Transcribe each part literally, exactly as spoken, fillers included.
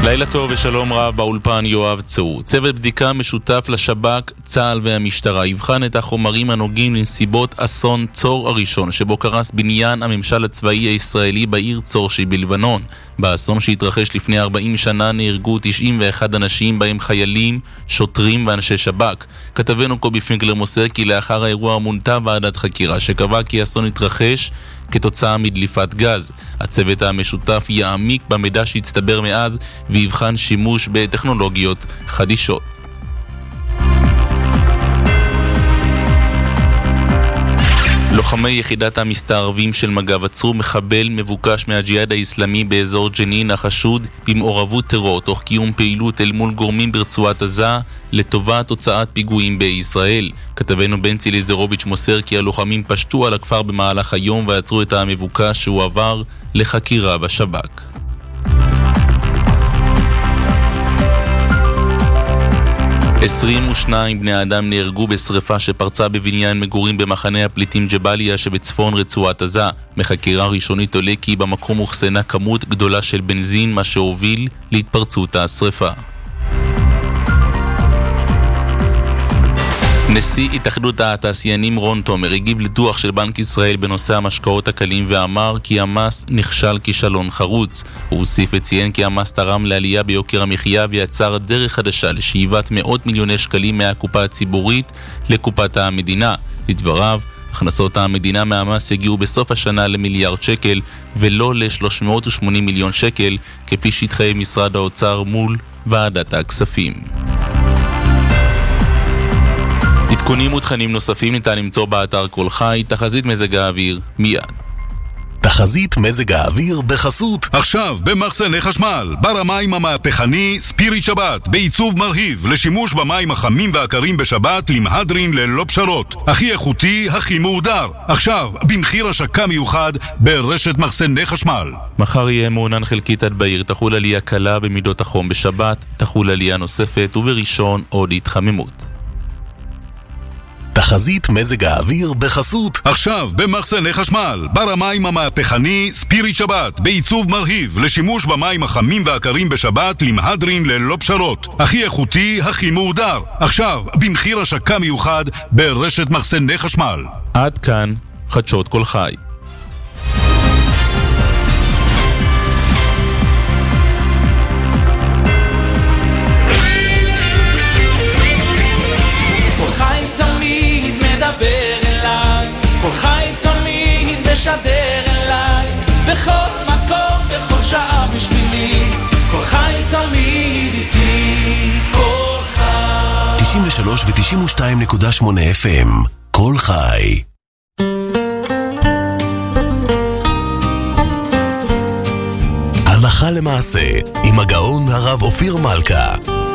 לילה טוב ושלום רב, באולפן יואב צור. צוות בדיקה משותף לשב"כ, צה"ל והמשטרה יבחן את החומרים הנוגעים לנסיבות אסון צור הראשון, שבו קרס בניין הממשל הצבאי הישראלי בעיר צור שבלבנון. באסון שהתרחש לפני ארבעים שנה נהרגו תשעים ואחד אנשים, בהם חיילים, שוטרים ואנשי שב"כ. כתבנו קובי פינקלר מוסר כי לאחר האירוע מונתה ועדת חקירה שקבעה כי האסון התרחש כתוצאה מדליפת גז. הצוות המשותף יעמיק במידע שהצטבר מאז ויבחן שימוש בטכנולוגיות חדישות. לוחמי יחידת המסתערבים של מג"ב עצרו מחבל מבוקש מהג'יהאד האסלאמי באזור ג'נין החשוד במעורבות טרור תוך קיום פעילות אל מול גורמים ברצועת עזה לטובת תוצאת פיגועים בישראל. כתבנו בנצי ליזרוביץ' מוסר כי הלוחמים פשטו על הכפר במהלך היום ועצרו את המבוקש שהוא עבר לחקירה בשב"כ. עשרים ושניים בני אדם נהרגו בשריפה שפרצה בבניין מגורים במחנה הפליטים ג'באליה שבצפון רצועת עזה. מחקירה ראשונית עולה כי במקום הוחסנה כמות גדולה של בנזין, מה שהוביל להתפרצות השריפה. נשיא התאחדות התעשיינים רון תומר הגיב לדוח של בנק ישראל בנושא המשקאות הקלים ואמר כי המס נכשל כישלון חרוץ. הוא הוסיף וציין כי המס תרם לעלייה ביוקר המחיה ויצר דרך חדשה לשאיבת מאות מיליוני שקלים מהקופה הציבורית לקופת המדינה. לדבריו, הכנסות המדינה מהמס יגיעו בסוף השנה למיליארד שקל ולא ל-שלוש מאות ושמונים מיליון שקל כפי שהתחייב משרד האוצר מול ועדת הכספים. עדכונים ותכנים נוספים ניתן למצוא באתר כל חי. תחזית מזג האוויר מיד. תחזית מזג האוויר בחסות עכשיו במחסני חשמל בר המים המהפכני ספיריט שבת בעיצוב מרהיב לשימוש במים החמים והקרים בשבת למהדרין ללא פשרות, הכי איכותי, הכי מהודר, עכשיו במחיר השקה מיוחד ברשת מחסני חשמל. מחר יהיה מעונן חלקית עד בעיר, תחול עלייה קלה במידות החום, בשבת תחול עלייה נוספת ובראשון עוד התחממות. תחזית מזג האוויר בחסות עכשיו במחסני חשמל בר המים המהפכני ספיריט שבת בעיצוב מרהיב לשימוש במים החמים והקרים בשבת למהדרין ללא פשרות, הכי איכותי, הכי מהודר, עכשיו במחיר השקה מיוחד ברשת מחסני חשמל. עד כאן חדשות כל חי. כל חי תמיד משדר אליי, בכל מקום, בכל שעה בשבילי, כל חי תמיד איתי, כל חי. תשעים ושלוש ו-תשעים ושתיים נקודה שמונה אף אם, כל חי. הלכה למעשה, עם הגאון הרב אופיר מלכה.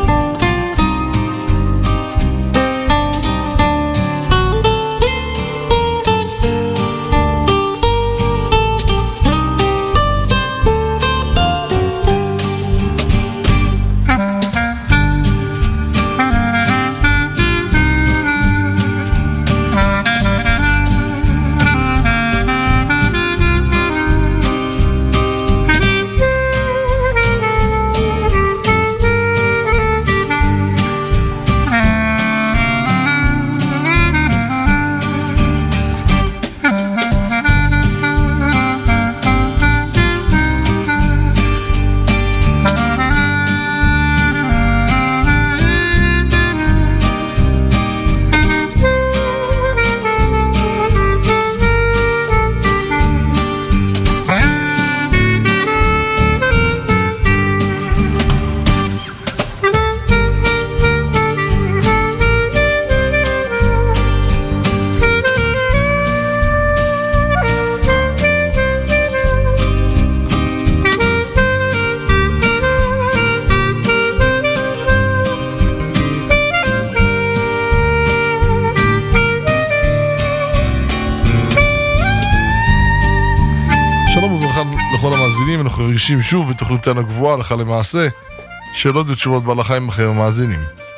לכל המאזינים, אנחנו רגישים שוב בתוכניתנו הגבוהה הלכה למעשה, שאלות ותשובות בהלכה עם אחרים המאזינים.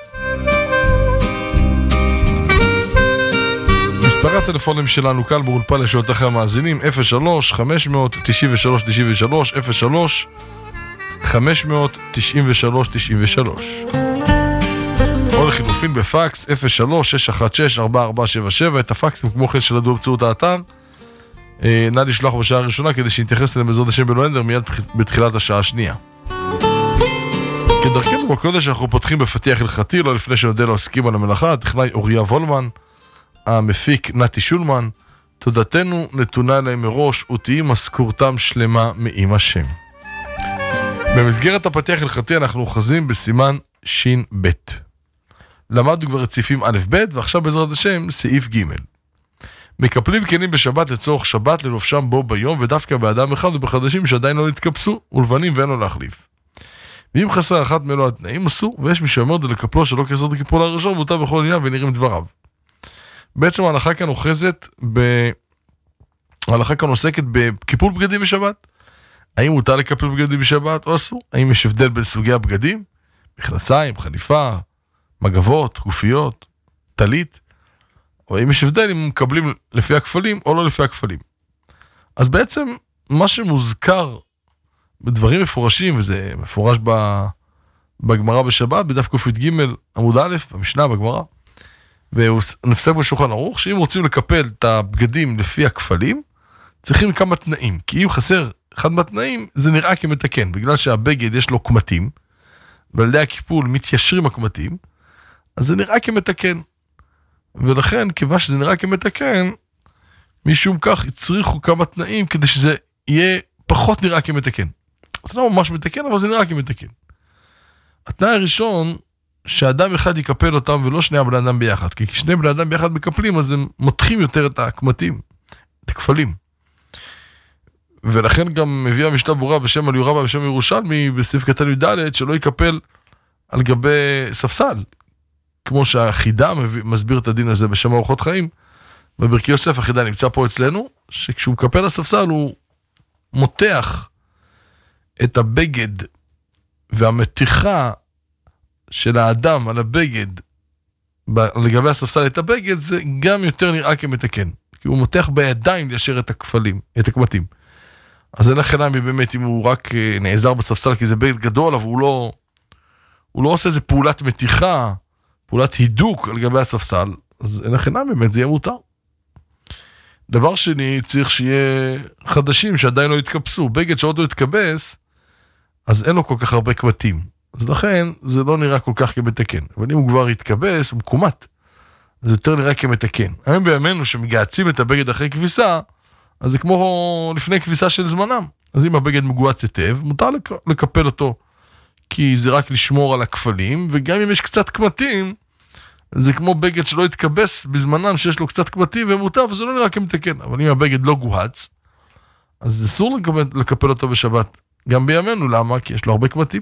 מספר הטלפונים שלנו קל באולפן לשאלות אחרי המאזינים אפס שלוש חמש מאות תשעים ושלוש תשעים ושלוש אפס שלוש חמש תשע שלוש תשע שלוש. או לחילופין בפקס אפס שלוש שש אחת שש ארבע ארבע שבע שבע. את הפקסים כמו כן של הדור באמצעות האתר נא לשלוח בשעה הראשונה כדי שנתייחס אליהם בעזרת השם בלונדר מיד בתחילת השעה השנייה. כדרכנו בקודש אנחנו פותחים בפתיח הלכתי, לא לפני שנודה לעוסקים על המלאכה, הטכנאי אוריה וולמן, המפיק נתי שולמן. תודתנו נתונה להם מראש ותהי משכורתם שלמה מעם השם. במסגרת הפתיח הלכתי אנחנו אוחזים בסימן שין ב'. למדנו כבר רציפים א' ב' ועכשיו בעזרת השם סעיף ג'. מקפלים כלים בשבת לצורך שבת ללובשם בו ביום ודווקא באדם אחד ובחדשים שעדיין לא נתקפסו ולבנים ואין לו להחליף. ואם חסר אחת מאלו התנאים אסור, ויש מי שאומר דו לקפלו שלא כסר דקיפול הראשון מותר בכל עניין ונראים דבריו. בעצם ההלכה כאן אוחזת ב... ההלכה כאן עוסקת בקיפול בגדים בשבת. האם מותר לקפל בגדים בשבת או אסור? האם יש הבדל בין סוגי הבגדים? מכנסיים, חליפה, מגבות, גופיות, טלית? או האם יש הבדל אם מקבלים לפי הכפלים או לא לפי הכפלים? אז בעצם מה שמוזכר בדברים מפורשים, וזה מפורש בגמרא בשבת, בדף ק"ג עמוד א', במשנה בגמרא, והוא נפסק בשולחן ערוך, שאם רוצים לקפל את הבגדים לפי הכפלים, צריכים כמה תנאים, כי אם חסר אחד מהתנאים, זה נראה כמתקן, בגלל שהבגד יש לו קמטים, ועל ידי הקיפול מתיישרים הקמטים, אז זה נראה כמתקן. ולכן, כיוון שזה נראה כמתקן, משום כך הצריכו כמה תנאים, כדי שזה יהיה פחות נראה כמתקן. זה לא ממש מתקן, אבל זה נראה כמתקן. התנאי הראשון, שאדם אחד יקפל אותם, ולא שני בני אדם ביחד, כי כשני בני אדם ביחד מקפלים, אז הם מותחים יותר את הקמטים, את הכפלים. ולכן גם מביא המשנה ברורה בשם אליהו רבא בשם ירושלמי, בסעיף קטן י"ד, שלא יקפל על גבי ספסל, כמו שהחידה מסביר את הדין הזה בשם אורחות חיים, בברכי יוסף החידה נמצא פה אצלנו, שכשהוא מקפל הספסל הוא מותח את הבגד והמתיחה של האדם על הבגד לגבי הספסל את הבגד, זה גם יותר נראה כמתקן, כי הוא מותח בידיים ליישר את הכפלים, את הקמטים. אז אין לכם באמת אם הוא רק נעזר בספסל כי זה בגד גדול, אבל הוא לא, הוא לא עושה איזה פעולת מתיחה, פעולת הידוק על גבי הספסל, אז אין לכם באמת, זה יהיה מותר. דבר שני, צריך שיהיה חדשים שעדיין לא יתקפסו. בגד שעוד לא יתקבס, אז אין לו כל כך הרבה קמטים. אז לכן, זה לא נראה כל כך כמתקן. אבל אם הוא כבר יתקבס, הוא מקומט. זה יותר נראה כמתקן. היום בימינו שמגעצים את הבגד אחרי כביסה, אז זה כמו לפני כביסה של זמנם. אז אם הבגד מגועץ היטב, מותר לקפל אותו, כי זה רק לשמור על הכפלים, וגם אם יש קצת קמטים, זה כמו בגד שלא יתקבס בזמנם שיש לו קצת קמטים ומותר, וזה לא נראה כמתקן. אבל אם הבגד לא גועץ, אז אסור לקפל אותו בשבת. גם בימינו, למה? כי יש לו הרבה קמטים.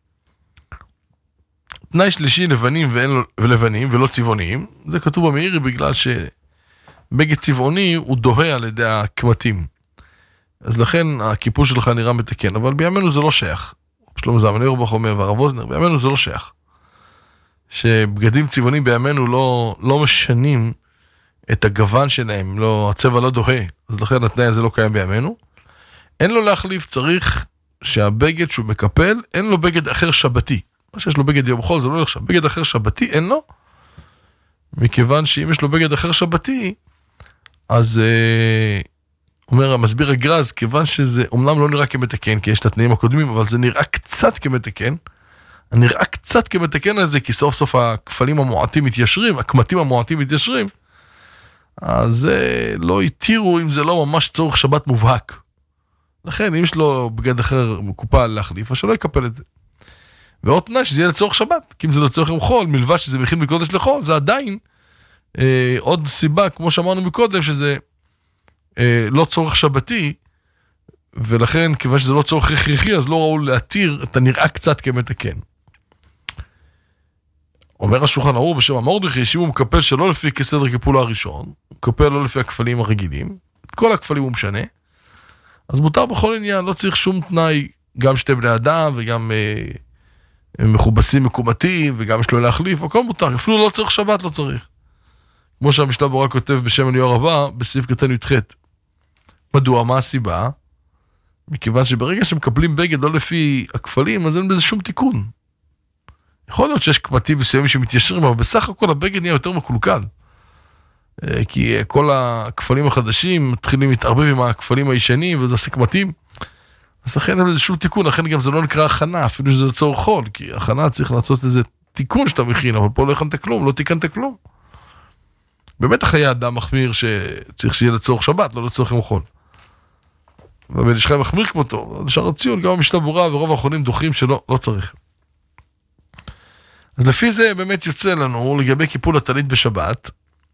תנאי שלישי, לבנים ולבנים ולא צבעוניים. זה כתוב במאירי בגלל שבגד צבעוני הוא דוהה על ידי הקמטים. אז לכן הקיפול שלך נראה מתקן, אבל בימינו זה לא שייך. שלמה זלמן אוירבך אומר והרב אוזנר, בימינו זה לא שייך. שבגדים צבעונים בימינו לא, לא משנים את הגוון שלהם, לא, הצבע לא דוהה, אז לכן התנאי הזה לא קיים בימינו. אין לו להחליף, צריך שהבגד שהוא מקפל, אין לו בגד אחר שבתי. מה שיש לו בגד יום חול זה לא נחשב, בגד אחר שבתי אין לו, מכיוון שאם יש לו בגד אחר שבתי, אז אה, אומר המסביר הגרז, כיוון שזה אומנם לא נראה כמתקן, כי יש את התנאים הקודמים, אבל זה נראה קצת כמתקן, נראה קצת כמתקן על זה, כי סוף סוף הכפלים המועטים מתיישרים, הקמטים המועטים מתיישרים, אז זה לא יתירו אם זה לא ממש צורך שבת מובהק. לכן, אם יש לו בגד אחר מקופל להחליף, אז שלא יקפל את זה. ועוד תנאי שזה יהיה לצורך שבת, כי אם זה לצורך יום חול, מלבד שזה מכין מקודש לחול, זה עדיין אה, עוד סיבה, כמו שאמרנו מקודם, שזה אה, לא צורך שבתי, ולכן, כיוון שזה לא צורך הכרחי, אז לא ראו להתיר את הנראה קצת כמתקן. אומר השולחן ערוך בשם המרדכי, שאם הוא מקפל שלא לפי כסדר קיפולו הראשון, הוא מקפל לא לפי הכפלים הרגילים, את כל הכפלים הוא משנה, אז מותר בכל עניין, לא צריך שום תנאי, גם שתי בני אדם וגם אה, מכובסים מקומתים, וגם יש לו להחליף, הכל מותר, אפילו לא צריך שבת, לא צריך. כמו שהמשנה ברורה כותב בשם אליהו רבא, בסעיף קטן י"ח. מדוע? מה הסיבה? מכיוון שברגע שמקבלים בגד לא לפי הכפלים, אז אין בזה שום תיקון. יכול להיות שיש קמטים מסוימים שמתיישרים, אבל בסך הכל הבגד נהיה יותר מקולקל. כי כל הכפלים החדשים מתחילים להתערבב עם הכפלים הישנים, וזה עושה קמטים. אז לכן אין בזה שום תיקון, לכן גם זה לא נקרא הכנה, אפילו שזה לצורך חול, כי הכנה צריך לעשות איזה תיקון שאתה מכין, אבל פה לא הכנת כלום, לא תיקנת כלום. באמת החיי אדם מחמיר שצריך שיהיה לצורך שבת, לא לצורך יום חול. ובן איש חי מחמיר כמותו, לשאר הציון, גם המשנה ברורה ורוב האחרונים דוחים שלא, לא צריך. אז לפי זה באמת יוצא לנו לגבי קיפול הטלית בשבת,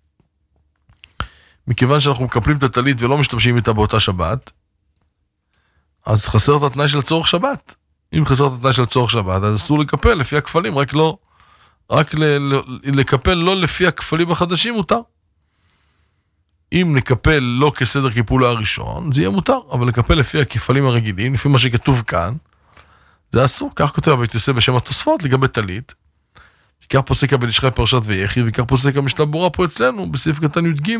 מכיוון שאנחנו מקפלים את הטלית ולא משתמשים איתה באותה שבת, אז חסר את התנאי של צורך שבת. אם חסר את התנאי של צורך שבת, אז אסור לקפל לפי הכפלים, רק לא, רק ל, ל, לקפל לא לפי הכפלים החדשים מותר. אם נקפל לא כסדר קיפול הראשון, זה יהיה מותר, אבל לקפל לפי הכפלים הרגילים, לפי מה שכתוב כאן, זה אסור. כך כותב בית יוסף בשם התוספות לגבי טלית, כך פוסק הבן איש חי פרשת ויחי, וכך פוסק המשנה ברורה פה אצלנו, בסעיף קטן י"ג.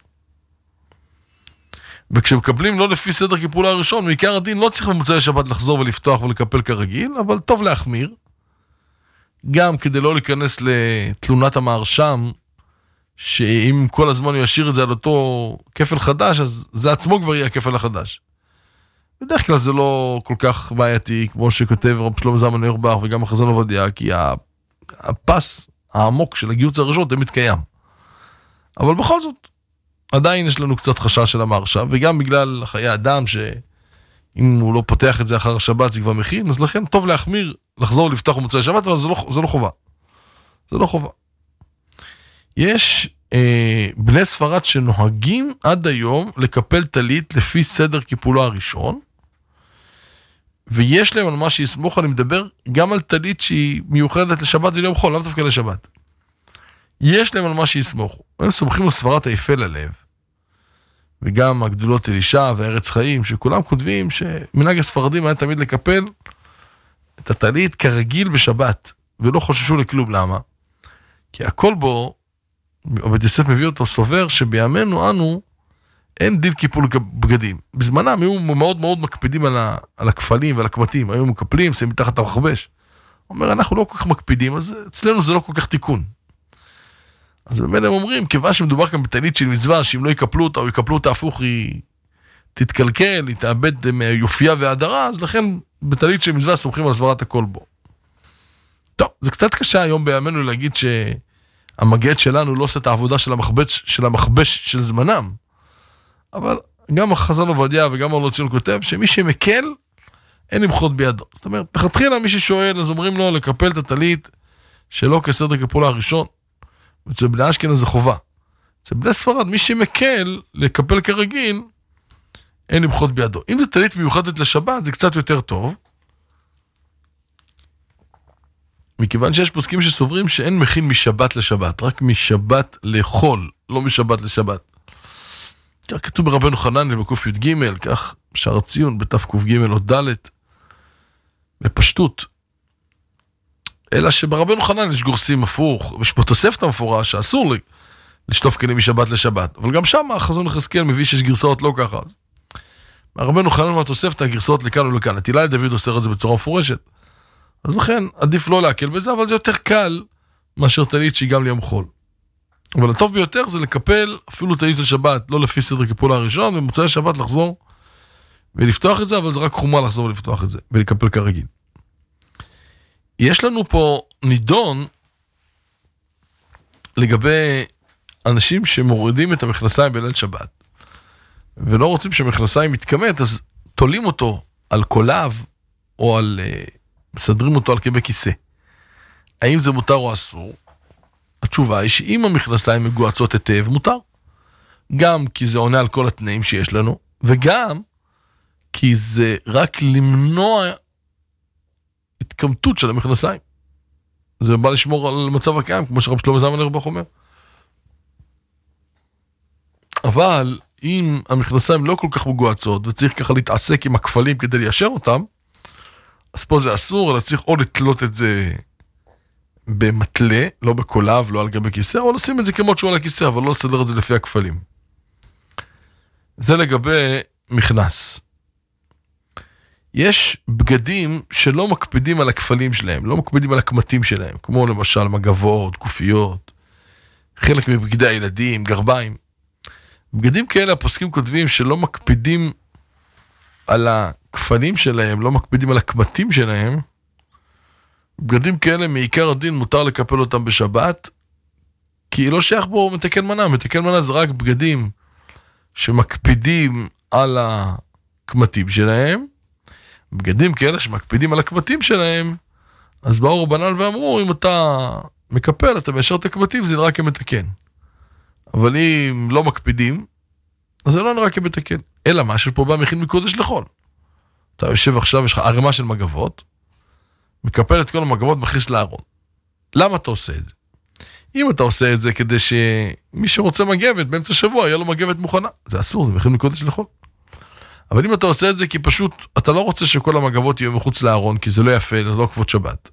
וכשמקבלים לא לפי סדר קיפול הראשון, מעיקר הדין לא צריך במוצאי שבת לחזור ולפתוח ולקפל כרגיל, אבל טוב להחמיר, גם כדי לא להיכנס לתלונת המהרשם, שאם כל הזמן הוא ישאיר את זה על אותו כפל חדש, אז זה עצמו כבר יהיה הכפל החדש. בדרך כלל זה לא כל כך בעייתי, כמו שכותב רב שלמה זלמן אוירבך וגם החזון עובדיה, כי הפס העמוק של הגיוץ הראשון תמיד קיים. אבל בכל זאת, עדיין יש לנו קצת חשש של המהרשם, וגם בגלל חיי אדם, שאם הוא לא פותח את זה אחר השבת, זה כבר מכין, אז לכן טוב להחמיר, לחזור לפתוח במוצאי שבת, אבל זה לא, זה לא חובה. זה לא חובה. יש אה, בני ספרד שנוהגים עד היום לקפל טלית לפי סדר קיפולו הראשון, ויש להם על מה שיסמוך, אני מדבר גם על טלית שהיא מיוחדת לשבת וליום חול, לאו דווקא לשבת. יש להם על מה שיסמוך. הם סומכים לספרת היפל הלב, וגם הגדולות אלישע וארץ חיים, שכולם כותבים שמנהג הספרדים היה תמיד לקפל את הטלית כרגיל בשבת, ולא חוששו לכלום. למה? כי הכל בו, בית יוסף מביא אותו, סובר שבימינו אנו אין דין קיפול בגדים. בזמנם היו מאוד מאוד מקפידים על, ה, על הכפלים ועל הקמטים, היו מקפלים, שמים מתחת המחבש. אומר, אנחנו לא כל כך מקפידים, אז אצלנו זה לא כל כך תיקון. אז במילא הם אומרים, כיוון שמדובר כאן בטלית של מצווה, שאם לא יקפלו אותה או יקפלו אותה הפוך, היא תתקלקל, היא תאבד מיופייה והדרה, אז לכן בטלית של מצווה סומכים על סברת הכל בו. טוב, זה קצת קשה היום בימינו להגיד שהמגד שלנו לא עושה את העבודה של המחבש של, המחבש של זמנם, אבל גם החזון עובדיה וגם ארלו ציון כותב שמי שמקל, אין למחות בידו. זאת אומרת, תחתחילה מי ששואל, אז אומרים לו לקפל את הטלית שלא כסדר קיפולה הראשון, אצל בני אשכנז זה חובה. אצל בני ספרד, מי שמקל לקפל כרגיל, אין למחות בידו. אם זה טלית מיוחדת לשבת, זה קצת יותר טוב, מכיוון שיש פוסקים שסוברים שאין מכין משבת לשבת, רק משבת לחול, לא משבת לשבת. כך כתוב ברבנו חננאל בקוף י"ג, כך שער ציון בתף קוף ג' או ד' בפשטות. אלא שברבנו חננאל יש גורסים הפוך, יש פה תוספת המפורש שאסור לי לשטוף כלים משבת לשבת, אבל גם שם החזון יחזקאל מביא שיש גרסאות לא ככה. הרבנו חננאל מהתוספת הגרסאות לכאן ולכאן, התהילה דוד עושה את זה בצורה מפורשת, אז לכן עדיף לא להקל בזה, אבל זה יותר קל מאשר טלית שהיא גם ליום חול. אבל הטוב ביותר זה לקפל אפילו טלית של שבת, לא לפי סדר קיפול הראשון, ומוצאי שבת לחזור ולפתוח את זה, אבל זה רק חומה לחזור ולפתוח את זה, ולקפל כרגיל. יש לנו פה נידון לגבי אנשים שמורידים את המכנסיים בליל שבת, ולא רוצים שהמכנסיים יתכמת, אז תולים אותו על קולב, או על, מסדרים אותו על כבי כיסא. האם זה מותר או אסור? התשובה היא שאם המכנסיים מגועצות היטב, מותר. גם כי זה עונה על כל התנאים שיש לנו, וגם כי זה רק למנוע התקמטות של המכנסיים. זה בא לשמור על מצב הקיים, כמו שרב שלמה זלמן אוירבך אומר. אבל אם המכנסיים לא כל כך מגועצות, וצריך ככה להתעסק עם הכפלים כדי ליישר אותם, אז פה זה אסור, אלא צריך או לתלות את זה במטלה, לא בקולב, לא על גבי כיסא, או לשים את זה כמו שהוא על הכיסא, אבל לא לסדר את זה לפי הכפלים. זה לגבי מכנס. יש בגדים שלא מקפידים על הכפלים שלהם, לא מקפידים על הקמטים שלהם, כמו למשל מגבות, גופיות, חלק מבגדי הילדים, גרביים. בגדים כאלה הפוסקים כותבים שלא מקפידים על הכפלים שלהם, לא מקפידים על הקמטים שלהם. בגדים כאלה מעיקר הדין מותר לקפל אותם בשבת, כי לא שייך בו מתקן מנה. מתקן מנה זה רק בגדים שמקפידים על הקמטים שלהם. בגדים כאלה שמקפידים על הקמטים שלהם, אז באו רבנן ואמרו, אם אתה מקפל, אתה מיישר את הקמטים, זה נראה כמתקן. אבל אם לא מקפידים, אז זה לא נראה כמתקן. אלא מה שפה בא מכין מקודש לחול. אתה יושב עכשיו, יש לך ערימה של מגבות, מקפל את כל המגבות, מכניס לארון. למה אתה עושה את זה? אם אתה עושה את זה כדי שמי שרוצה מגבת, באמצע השבוע, יהיה לו מגבת מוכנה. זה אסור, זה מכין מקודש לחול. אבל אם אתה עושה את זה כי פשוט, אתה לא רוצה שכל המגבות יהיו מחוץ לארון, כי זה לא יפה, זה לא כבוד שבת.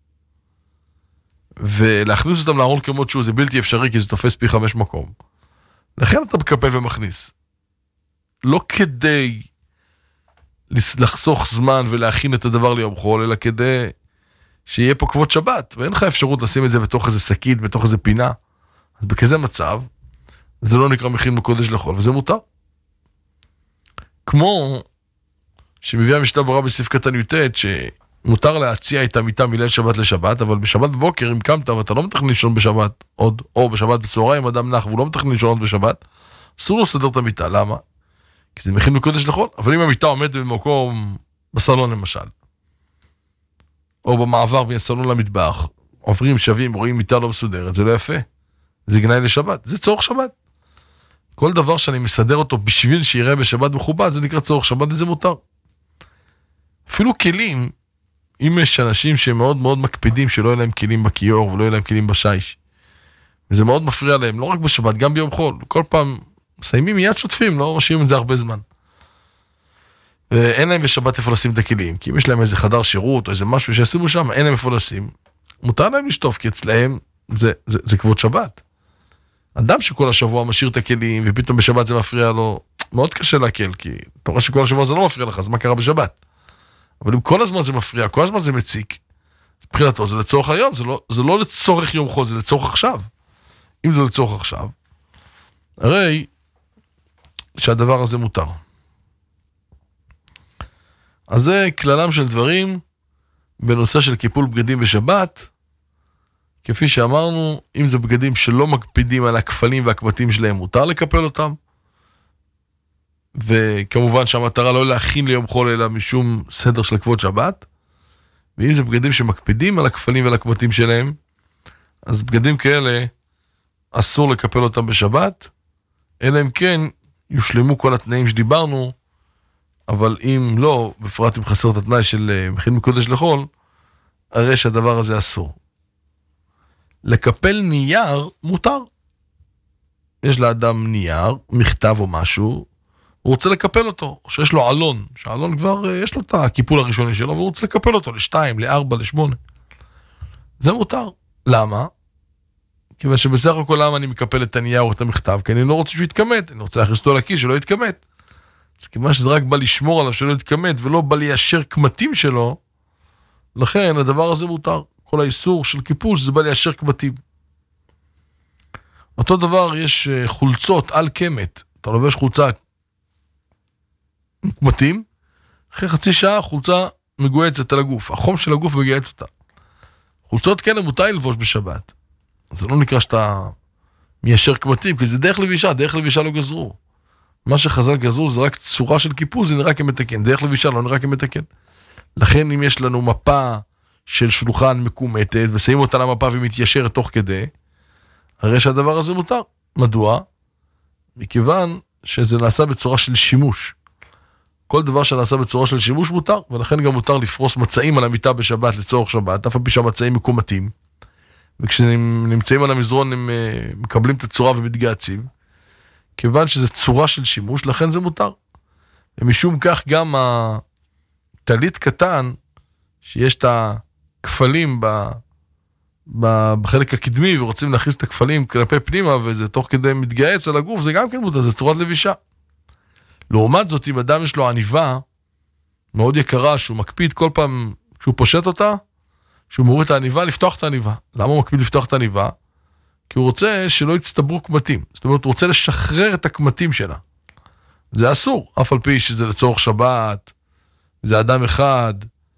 ולהכניס אותם לארון כמות שהוא, זה בלתי אפשרי, כי זה תופס פי חמש מקום. לכן אתה מקפל ומכניס. לא כדי לחסוך זמן ולהכין את הדבר ליום חול, אלא כדי שיהיה פה כבוד שבת, ואין לך אפשרות לשים את זה בתוך איזה שקית, בתוך איזה פינה. אז בכזה מצב, זה לא נקרא מכין מקודש לחול, וזה מותר. כמו שמביאה משנה ברורה בסעיף קטן י"ט, שמותר להציע את המיטה מליל שבת לשבת, אבל בשבת בבוקר אם קמת ואתה לא מתכנן לישון בשבת עוד, או בשבת בצהריים אדם נח והוא לא מתכנן לישון עוד בשבת, אסור לו לסדר את המיטה. למה? כי זה מכין מקודש לחול. אבל אם המיטה עומדת במקום בסלון למשל, או במעבר בין סלון למטבח, עוברים שווים, רואים מיטה לא מסודרת, זה לא יפה. זה גנאי לשבת, זה צורך שבת. כל דבר שאני מסדר אותו בשביל שיראה בשבת מכובד, זה נקרא צורך שבת, וזה מותר. אפילו כלים, אם יש אנשים שמאוד מאוד מקפידים שלא יהיה להם כלים בכיור ולא יהיה להם כלים בשיש, וזה מאוד מפריע להם, לא רק בשבת, גם ביום חול. כל פעם מסיימים מיד שוטפים, לא משאירים את זה הרבה זמן. ואין להם בשבת איפה לשים את הכלים, כי אם יש להם איזה חדר שירות או איזה משהו שישימו שם, אין להם איפה לשים. מותר להם לשטוף, כי אצלהם זה, זה, זה כבוד שבת. אדם שכל השבוע משאיר את הכלים, ופתאום בשבת זה מפריע לו, מאוד קשה להקל, כי אתה רואה שכל השבוע זה לא מפריע לך, אז מה קרה בשבת? אבל אם כל הזמן זה מפריע, כל הזמן זה מציק, מבחינתו זה לצורך היום, זה לא, זה לא לצורך יום חול, זה לצורך עכשיו. אם זה לצורך עכשיו, הרי שהדבר הזה מותר. אז זה כללם של דברים בנושא של קיפול בגדים בשבת, כפי שאמרנו, אם זה בגדים שלא מקפידים על הכפלים והקמטים שלהם, מותר לקפל אותם. וכמובן שהמטרה לא להכין ליום חול, אלא משום סדר של כבוד שבת. ואם זה בגדים שמקפידים על הכפלים ועל הקמטים שלהם, אז בגדים כאלה אסור לקפל אותם בשבת, אלא אם כן יושלמו כל התנאים שדיברנו, אבל אם לא, בפרט אם חסר את התנאי של מכין מקודש לחול, הרי שהדבר הזה אסור. לקפל נייר מותר. יש לאדם נייר, מכתב או משהו, הוא רוצה לקפל אותו, או שיש לו עלון, שהעלון כבר יש לו את הקיפול הראשוני שלו, והוא רוצה לקפל אותו לשתיים, לארבע, לשמונה. זה מותר. למה? כיוון שבסך הכל למה אני מקפל את הנייר או את המכתב, כי אני לא רוצה שהוא יתכמת, אני רוצה להכניס אותו לכיס שלא יתכמת. אז כיוון שזה רק בא לשמור עליו שלא יתכמת, ולא בא ליישר קמטים שלו, לכן הדבר הזה מותר. כל האיסור של קיפול, שזה בא ליישר קמטים. אותו דבר, יש חולצות על קמת. אתה לובש חולצה קמטים, אחרי חצי שעה חולצה מגועצת על הגוף. החום של הגוף מגועץ אותה. חולצות כאלה מותר ללבוש בשבת. זה לא נקרא שאתה מיישר קמטים, כי זה דרך לבישה, דרך לבישה לא גזרו. מה שחז"ל גזרו זה רק צורה של קיפול, זה נראה כמתקן. דרך לבישה לא נראה כמתקן. לכן אם יש לנו מפה של שולחן מקומטת, ושמים אותה למפה ומתיישרת תוך כדי, הרי שהדבר הזה מותר. מדוע? מכיוון שזה נעשה בצורה של שימוש. כל דבר שנעשה בצורה של שימוש מותר, ולכן גם מותר לפרוס מצעים על המיטה בשבת לצורך שבת, אף על פי שהמצעים מקומטים, וכשהם נמצאים על המזרון הם מקבלים את הצורה ומתגעצים, כיוון שזה צורה של שימוש, לכן זה מותר. ומשום כך גם הטלית קטן, שיש את הכפלים ב, ב, בחלק הקדמי, ורוצים להכניס את הכפלים כלפי פנימה, וזה תוך כדי מתגעץ על הגוף, זה גם כן מותר, זה צורת לבישה. לעומת זאת, אם אדם יש לו עניבה, מאוד יקרה, שהוא מקפיד כל פעם שהוא פושט אותה, שהוא מוריד את העניבה, לפתוח את העניבה. למה הוא מקפיד לפתוח את העניבה? כי הוא רוצה שלא יצטברו קמטים. זאת אומרת, הוא רוצה לשחרר את הקמטים שלה. זה אסור, אף על פי שזה לצורך שבת, זה אדם אחד,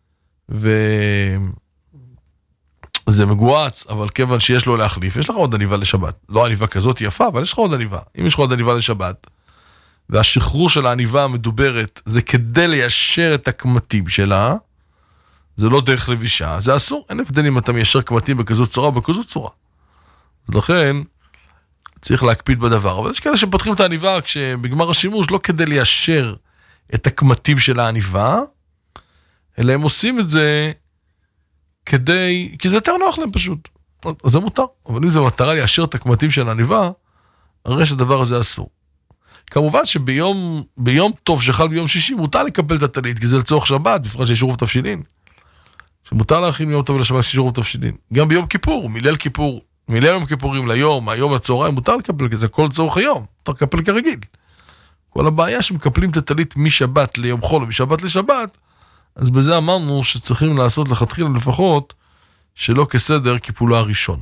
וזה מגועץ, אבל כיוון שיש לו להחליף, יש לך עוד עניבה לשבת. לא עניבה כזאת יפה, אבל יש לך עוד עניבה. אם יש לך עוד עניבה לשבת, והשחרור של העניבה המדוברת, זה כדי ליישר את הקמטים שלה, זה לא דרך לבישה, זה אסור. אין הבדל אם אתה מיישר קמטים בכזאת צורה או בכזאת צורה. לכן, צריך להקפיד בדבר. אבל יש כאלה שפתחים את העניבה כשבגמר השימוש, לא כדי ליישר את הקמטים של העניבה, אלא הם עושים את זה כדי, כי זה יותר נוח להם פשוט. אז זה מותר. אבל אם זה מטרה ליישר את הקמטים של העניבה, הרי שהדבר הזה אסור. כמובן שביום ביום טוב שחל ביום שישי, מותר לקבל את הטלית, כי זה לצורך שבת, בפרט שיש עירוב תבשילין. שמותר להכין מיום טוב לשבת שיש עירוב תבשילין. גם ביום כיפור, מליל כיפור, מליל יום כיפורים ליום, היום לצהריים, מותר לקבל, כי זה כל צורך היום, מותר לקבל כרגיל. כל הבעיה שמקפלים את הטלית משבת ליום חול ומשבת לשבת, אז בזה אמרנו שצריכים לעשות לכתחילה לפחות, שלא כסדר כפעולה הראשון.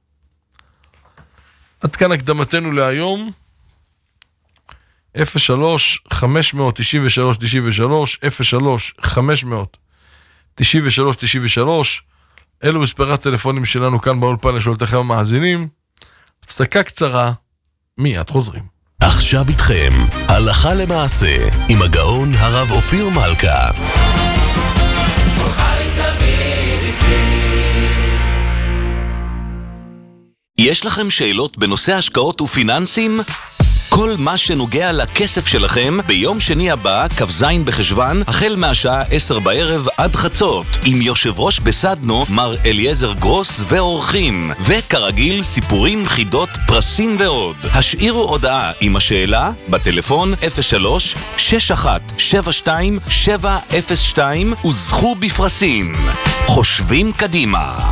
עד כאן הקדמתנו להיום. אפס שלוש חמש תשע שלוש תשע שלוש אפס שלוש חמש תשע שלוש תשע שלוש. אלו מספרי הטלפונים שלנו כאן באולפן לשאולתכם המאזינים. הפסקה קצרה, מיד חוזרים. עכשיו איתכם, הלכה למעשה, עם הגאון הרב אופיר מלכה. יש לכם שאלות בנושא השקעות ופיננסים? כל מה שנוגע לכסף שלכם ביום שני הבא, כ"ז בחשוון, החל מהשעה עשר בערב עד חצות, עם יושב ראש בסדנו, מר אליעזר גרוס ואורחים, וכרגיל סיפורים, חידות, פרסים ועוד. השאירו הודעה עם השאלה בטלפון אפס שלוש שש אחת שבע שתיים שבע אפס שתיים וזכו בפרסים. חושבים קדימה.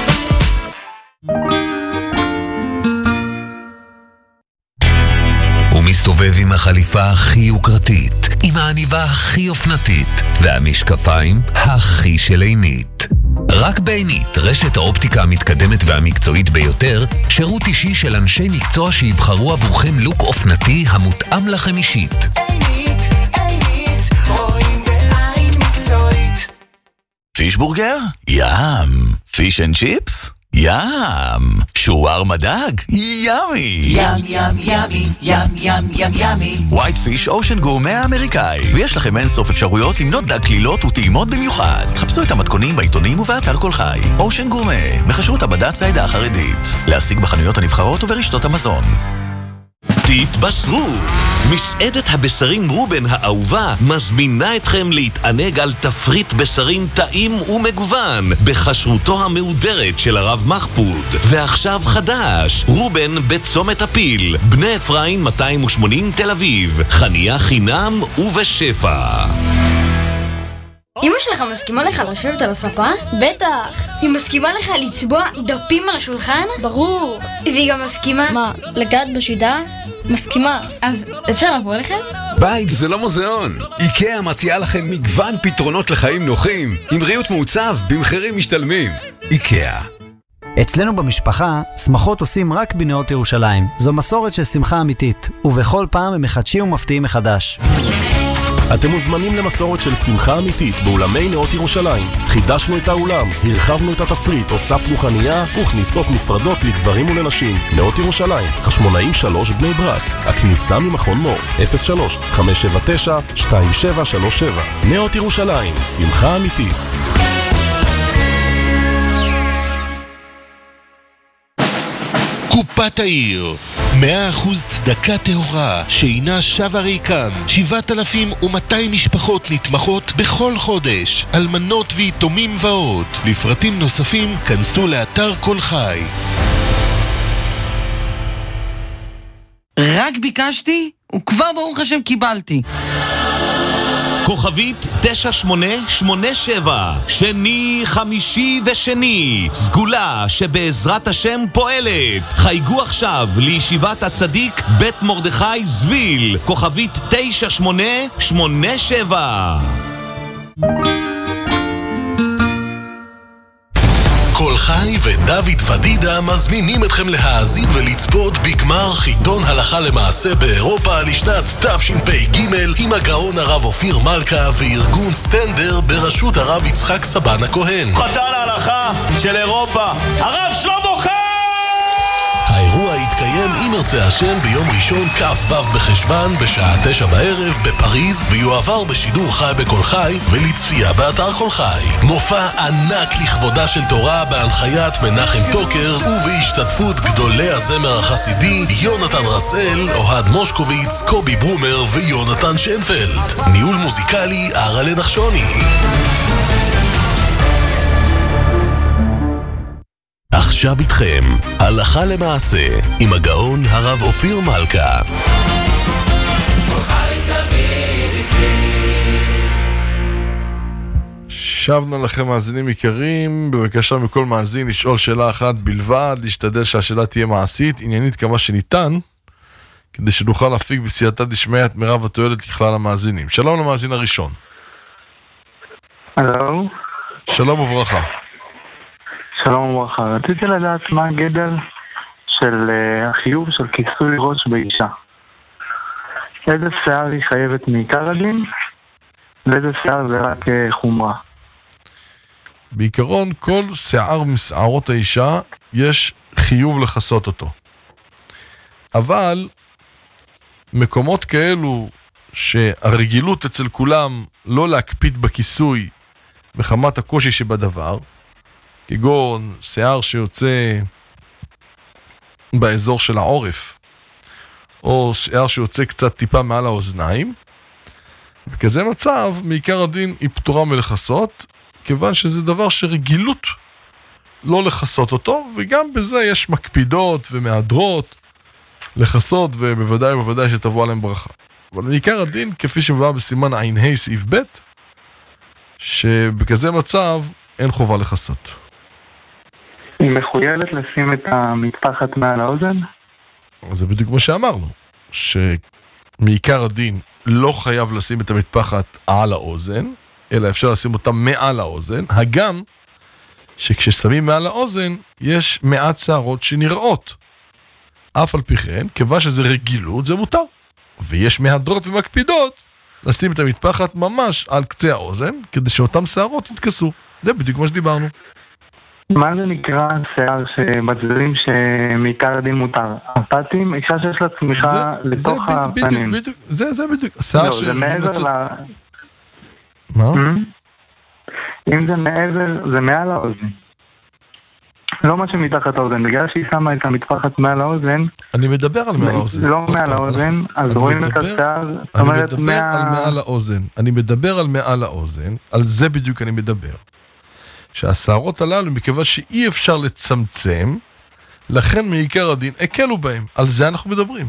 הוא מסתובב עם החליפה הכי יוקרתית, עם העניבה הכי אופנתית, והמשקפיים הכי של עינית. רק בעינית, רשת האופטיקה המתקדמת והמקצועית ביותר, שירות אישי של אנשי מקצוע שיבחרו עבורכם לוק אופנתי המותאם לכם אישית. עינית, עינית, רואים בעין מקצועית. פישבורגר? ים. פיש אנד צ'יפס? ים. שווארמה דג? ימי. ים ים ימי, ים ים ים ימי. ווייט פיש אושן גורמה האמריקאי. ויש לכם אין סוף אפשרויות למנות דג כלילות וטעימות במיוחד. חפשו את המתכונים בעיתונים ובאתר כל חי. אושן גורמה, בחסות עבודת ציידה החרדית. להשיג בחנויות הנבחרות וברשתות המזון. תתבשרו! מסעדת הבשרים רובן האהובה מזמינה אתכם להתענג על תפריט בשרים טעים ומגוון בחשרותו המהודרת של הרב מחפוד. ועכשיו חדש, רובן בצומת הפיל, בני אפרים מאתיים ושמונים תל אביב, חניה חינם ובשפע. אמא שלך מסכימה לך לשבת על הספה? בטח. היא מסכימה לך לצבוע דפים על השולחן? ברור. והיא גם מסכימה... מה, לגעת בשידה? מסכימה. אז אפשר לבוא אליכם? בית זה לא מוזיאון. איקאה מציעה לכם מגוון פתרונות לחיים נוחים, עם ריהוט מעוצב במחירים משתלמים. איקאה. אצלנו במשפחה, שמחות עושים רק בנאות ירושלים. זו מסורת של שמחה אמיתית, ובכל פעם הם מחדשים ומפתיעים מחדש. אתם מוזמנים למסורת של שמחה אמיתית באולמי נאות ירושלים. חידשנו את האולם, הרחבנו את התפריט, הוספנו חנייה וכניסות נפרדות לגברים ולנשים. נאות ירושלים, חשמונאים שלוש בני ברק. הכניסה ממכון מור, אפס שלוש חמש שבע תשע שתיים שבע שלוש שבע. נאות ירושלים, שמחה אמיתית. קופת העיר, מאה אחוז צדקה טהורה שאינה שווה ריקם. שבעת אלפים ומאתיים משפחות נתמכות בכל חודש, אלמנות ויתומים ועוד. לפרטים נוספים כנסו לאתר כל חי. רק ביקשתי וכבר ברוך השם קיבלתי. כוכבית תשע שמונה שמונה שבע, שני, חמישי ושני, סגולה שבעזרת השם פועלת. חייגו עכשיו לישיבת הצדיק בית מרדכי זוויל, כוכבית תשע שמונה שמונה שבע. כל חי ודוד פדידה מזמינים אתכם להאזין ולצפות בגמר חידון הלכה למעשה באירופה לשנת תשפ"ג עם הגאון הרב אופיר מלכה וארגון סטנדר בראשות הרב יצחק סבן הכהן. חתן ההלכה של אירופה, הרב שלמה חי! האירוע יתקיים אם ירצה השם ביום ראשון כ"ו בחשוון בשעה תשע בערב בפריז ויועבר בשידור חי בכל חי ולצפייה באתר כל חי. מופע ענק לכבודה של תורה בהנחיית מנחם טוקר ובהשתתפות גדולי הזמר החסידי יונתן רסל, אוהד מושקוביץ, קובי ברומר ויונתן שנפלד. ניהול מוזיקלי ארלה נחשוני. עכשיו איתכם, הלכה למעשה, עם הגאון הרב אופיר מלכה. שבנו לכם מאזינים יקרים, בבקשה מכל מאזין לשאול שאלה אחת בלבד, להשתדל שהשאלה תהיה מעשית, עניינית כמה שניתן, כדי שנוכל להפיק בסייעתא דשמיא את מרב התועלת לכלל המאזינים. שלום למאזין הראשון. הלו. שלום וברכה. שלום וברכה, רציתי לדעת מה הגדר של uh, החיוב של כיסוי ראש באישה. איזה שיער היא חייבת מעיקר הדין, ואיזה שיער זה רק uh, חומרה. בעיקרון כל שיער משערות האישה יש חיוב לחסות אותו. אבל מקומות כאלו שהרגילות אצל כולם לא להקפיד בכיסוי מחמת הקושי שבדבר, כגון שיער שיוצא באזור של העורף, או שיער שיוצא קצת טיפה מעל האוזניים, בכזה מצב, מעיקר הדין היא פטורה מלחסות, כיוון שזה דבר שרגילות לא לחסות אותו, וגם בזה יש מקפידות ומהדרות לחסות, ובוודאי ובוודאי שתבוא עליהם ברכה. אבל מעיקר הדין, כפי שמבוא בסימן עין ה' סעיף ב', שבכזה מצב אין חובה לחסות. היא מחויבת לשים את המטפחת מעל האוזן? זה בדיוק מה שאמרנו, שמעיקר הדין לא חייב לשים את המטפחת על האוזן, אלא אפשר לשים אותה מעל האוזן, הגם שכששמים מעל האוזן יש מעט שערות שנראות. אף על פי כן, כיוון שזה רגילות, זה מותר. ויש מהדרות ומקפידות לשים את המטפחת ממש על קצה האוזן, כדי שאותם שערות יתכסו. זה בדיוק מה שדיברנו. מה זה נקרא שיער שבצדדים שמעיקר הדין מותר? הפתים, אישה שיש לה צמיחה לתוך הפנים. זה, זה בדיוק. לא, זה מעבר ל... מה? אם זה מעבר, זה מעל האוזן. לא מה שמתחת האוזן, בגלל שהיא שמה את המטפחת מעל האוזן. אני מדבר על מעל האוזן. לא מעל האוזן, אז רואים את השיער. אני מדבר על מעל האוזן. אני מדבר על מעל האוזן, על זה בדיוק אני מדבר. שהשערות הללו, מכיוון שאי אפשר לצמצם, לכן מעיקר הדין הקלו בהם. על זה אנחנו מדברים.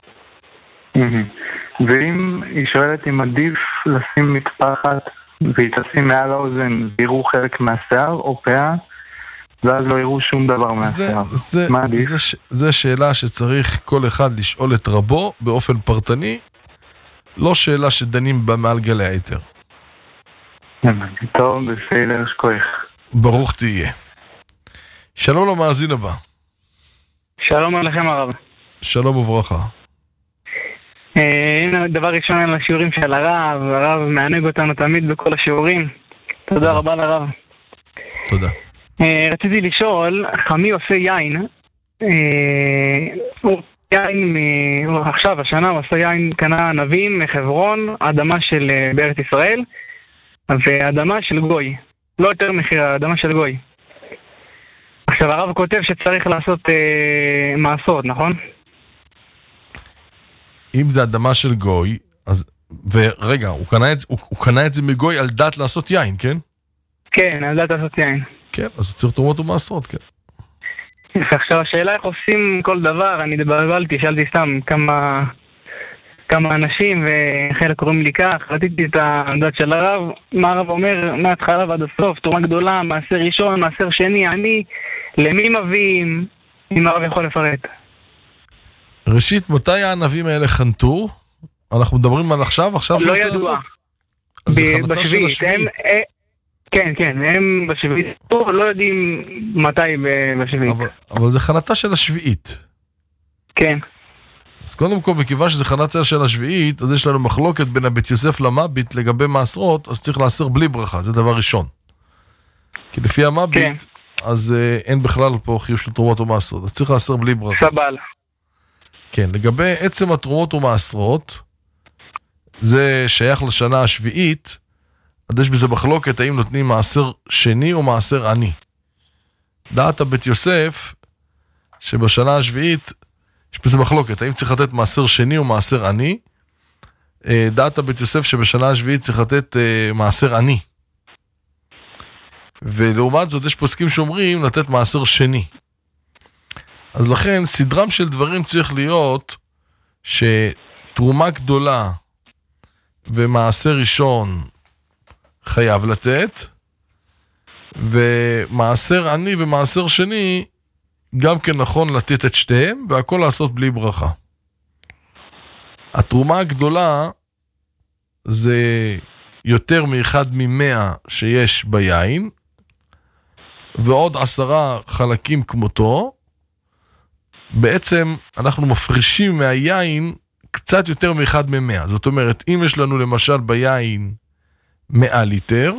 ואם היא שואלת אם עדיף לשים מטפחת והיא תשים מעל האוזן ויראו חלק מהשיער או פאה, ואז לא יראו שום דבר מהשיער. זה, זה, זה, זה שאלה שצריך כל אחד לשאול את רבו באופן פרטני, לא שאלה שדנים בה מעל גלי היתר. טוב, בסדר, שכוח. ברוך תהיה. שלום למאזין הבא. שלום עליכם הרב. שלום וברכה. הנה דבר ראשון על השיעורים של הרב, הרב מענג אותנו תמיד בכל השיעורים. תודה רבה לרב. תודה. רציתי לשאול, חמי עושה יין, הוא יין, עכשיו השנה הוא עושה יין, קנה ענבים מחברון, אדמה של בארץ ישראל, ואדמה של גוי, לא יותר מחיר, אדמה של גוי. עכשיו הרב כותב שצריך לעשות אה, מעשות, נכון? אם זה אדמה של גוי, אז, ורגע, הוא קנה את, הוא, הוא קנה את זה מגוי על דת לעשות יין, כן? כן, על דת לעשות יין. כן, אז צריך תרומות ומעשרות, כן. עכשיו השאלה איך עושים כל דבר, אני דברבלתי, שאלתי סתם כמה... כמה אנשים, וחלק קוראים לי כך, רציתי את הדת של הרב, מה הרב אומר מההתחלה ועד הסוף, תורה גדולה, מעשר ראשון, מעשר שני, אני, למי מביאים, אם הרב יכול לפרט. ראשית, מתי הענבים האלה חנתו? אנחנו מדברים על עכשיו, עכשיו לא ידוע. לעשות? בשביעית, הם... כן, כן, הם בשביעית, לא יודעים מתי בשביעית. אבל, אבל זה חנתה של השביעית. כן. אז קודם כל, מכיוון שזה חנתה של השביעית, אז יש לנו מחלוקת בין הבית יוסף למביט לגבי מעשרות, אז צריך לעשר בלי ברכה, זה דבר ראשון. כי לפי המביט, כן. אז אה, אין בכלל פה חיוב של תרומות ומעשרות, אז צריך לעשר בלי ברכה. סבל. כן, לגבי עצם התרומות ומעשרות, זה שייך לשנה השביעית, אז יש בזה מחלוקת, האם נותנים מעשר שני או מעשר עני. דעת הבית יוסף, שבשנה השביעית, יש בזה מחלוקת, האם צריך לתת מעשר שני או מעשר עני. דעת הבית יוסף שבשנה השביעית צריך לתת מעשר עני. ולעומת זאת יש פוסקים שאומרים לתת מעשר שני. אז לכן סדרם של דברים צריך להיות שתרומה גדולה ומעשר ראשון חייב לתת, ומעשר עני ומעשר שני גם כן נכון לתת את שתיהם, והכל לעשות בלי ברכה. התרומה הגדולה זה יותר מאחד ממאה שיש ביין, ועוד עשרה חלקים כמותו. בעצם אנחנו מפרישים מהיין קצת יותר מאחד ממאה. זאת אומרת, אם יש לנו למשל ביין מאה ליטר,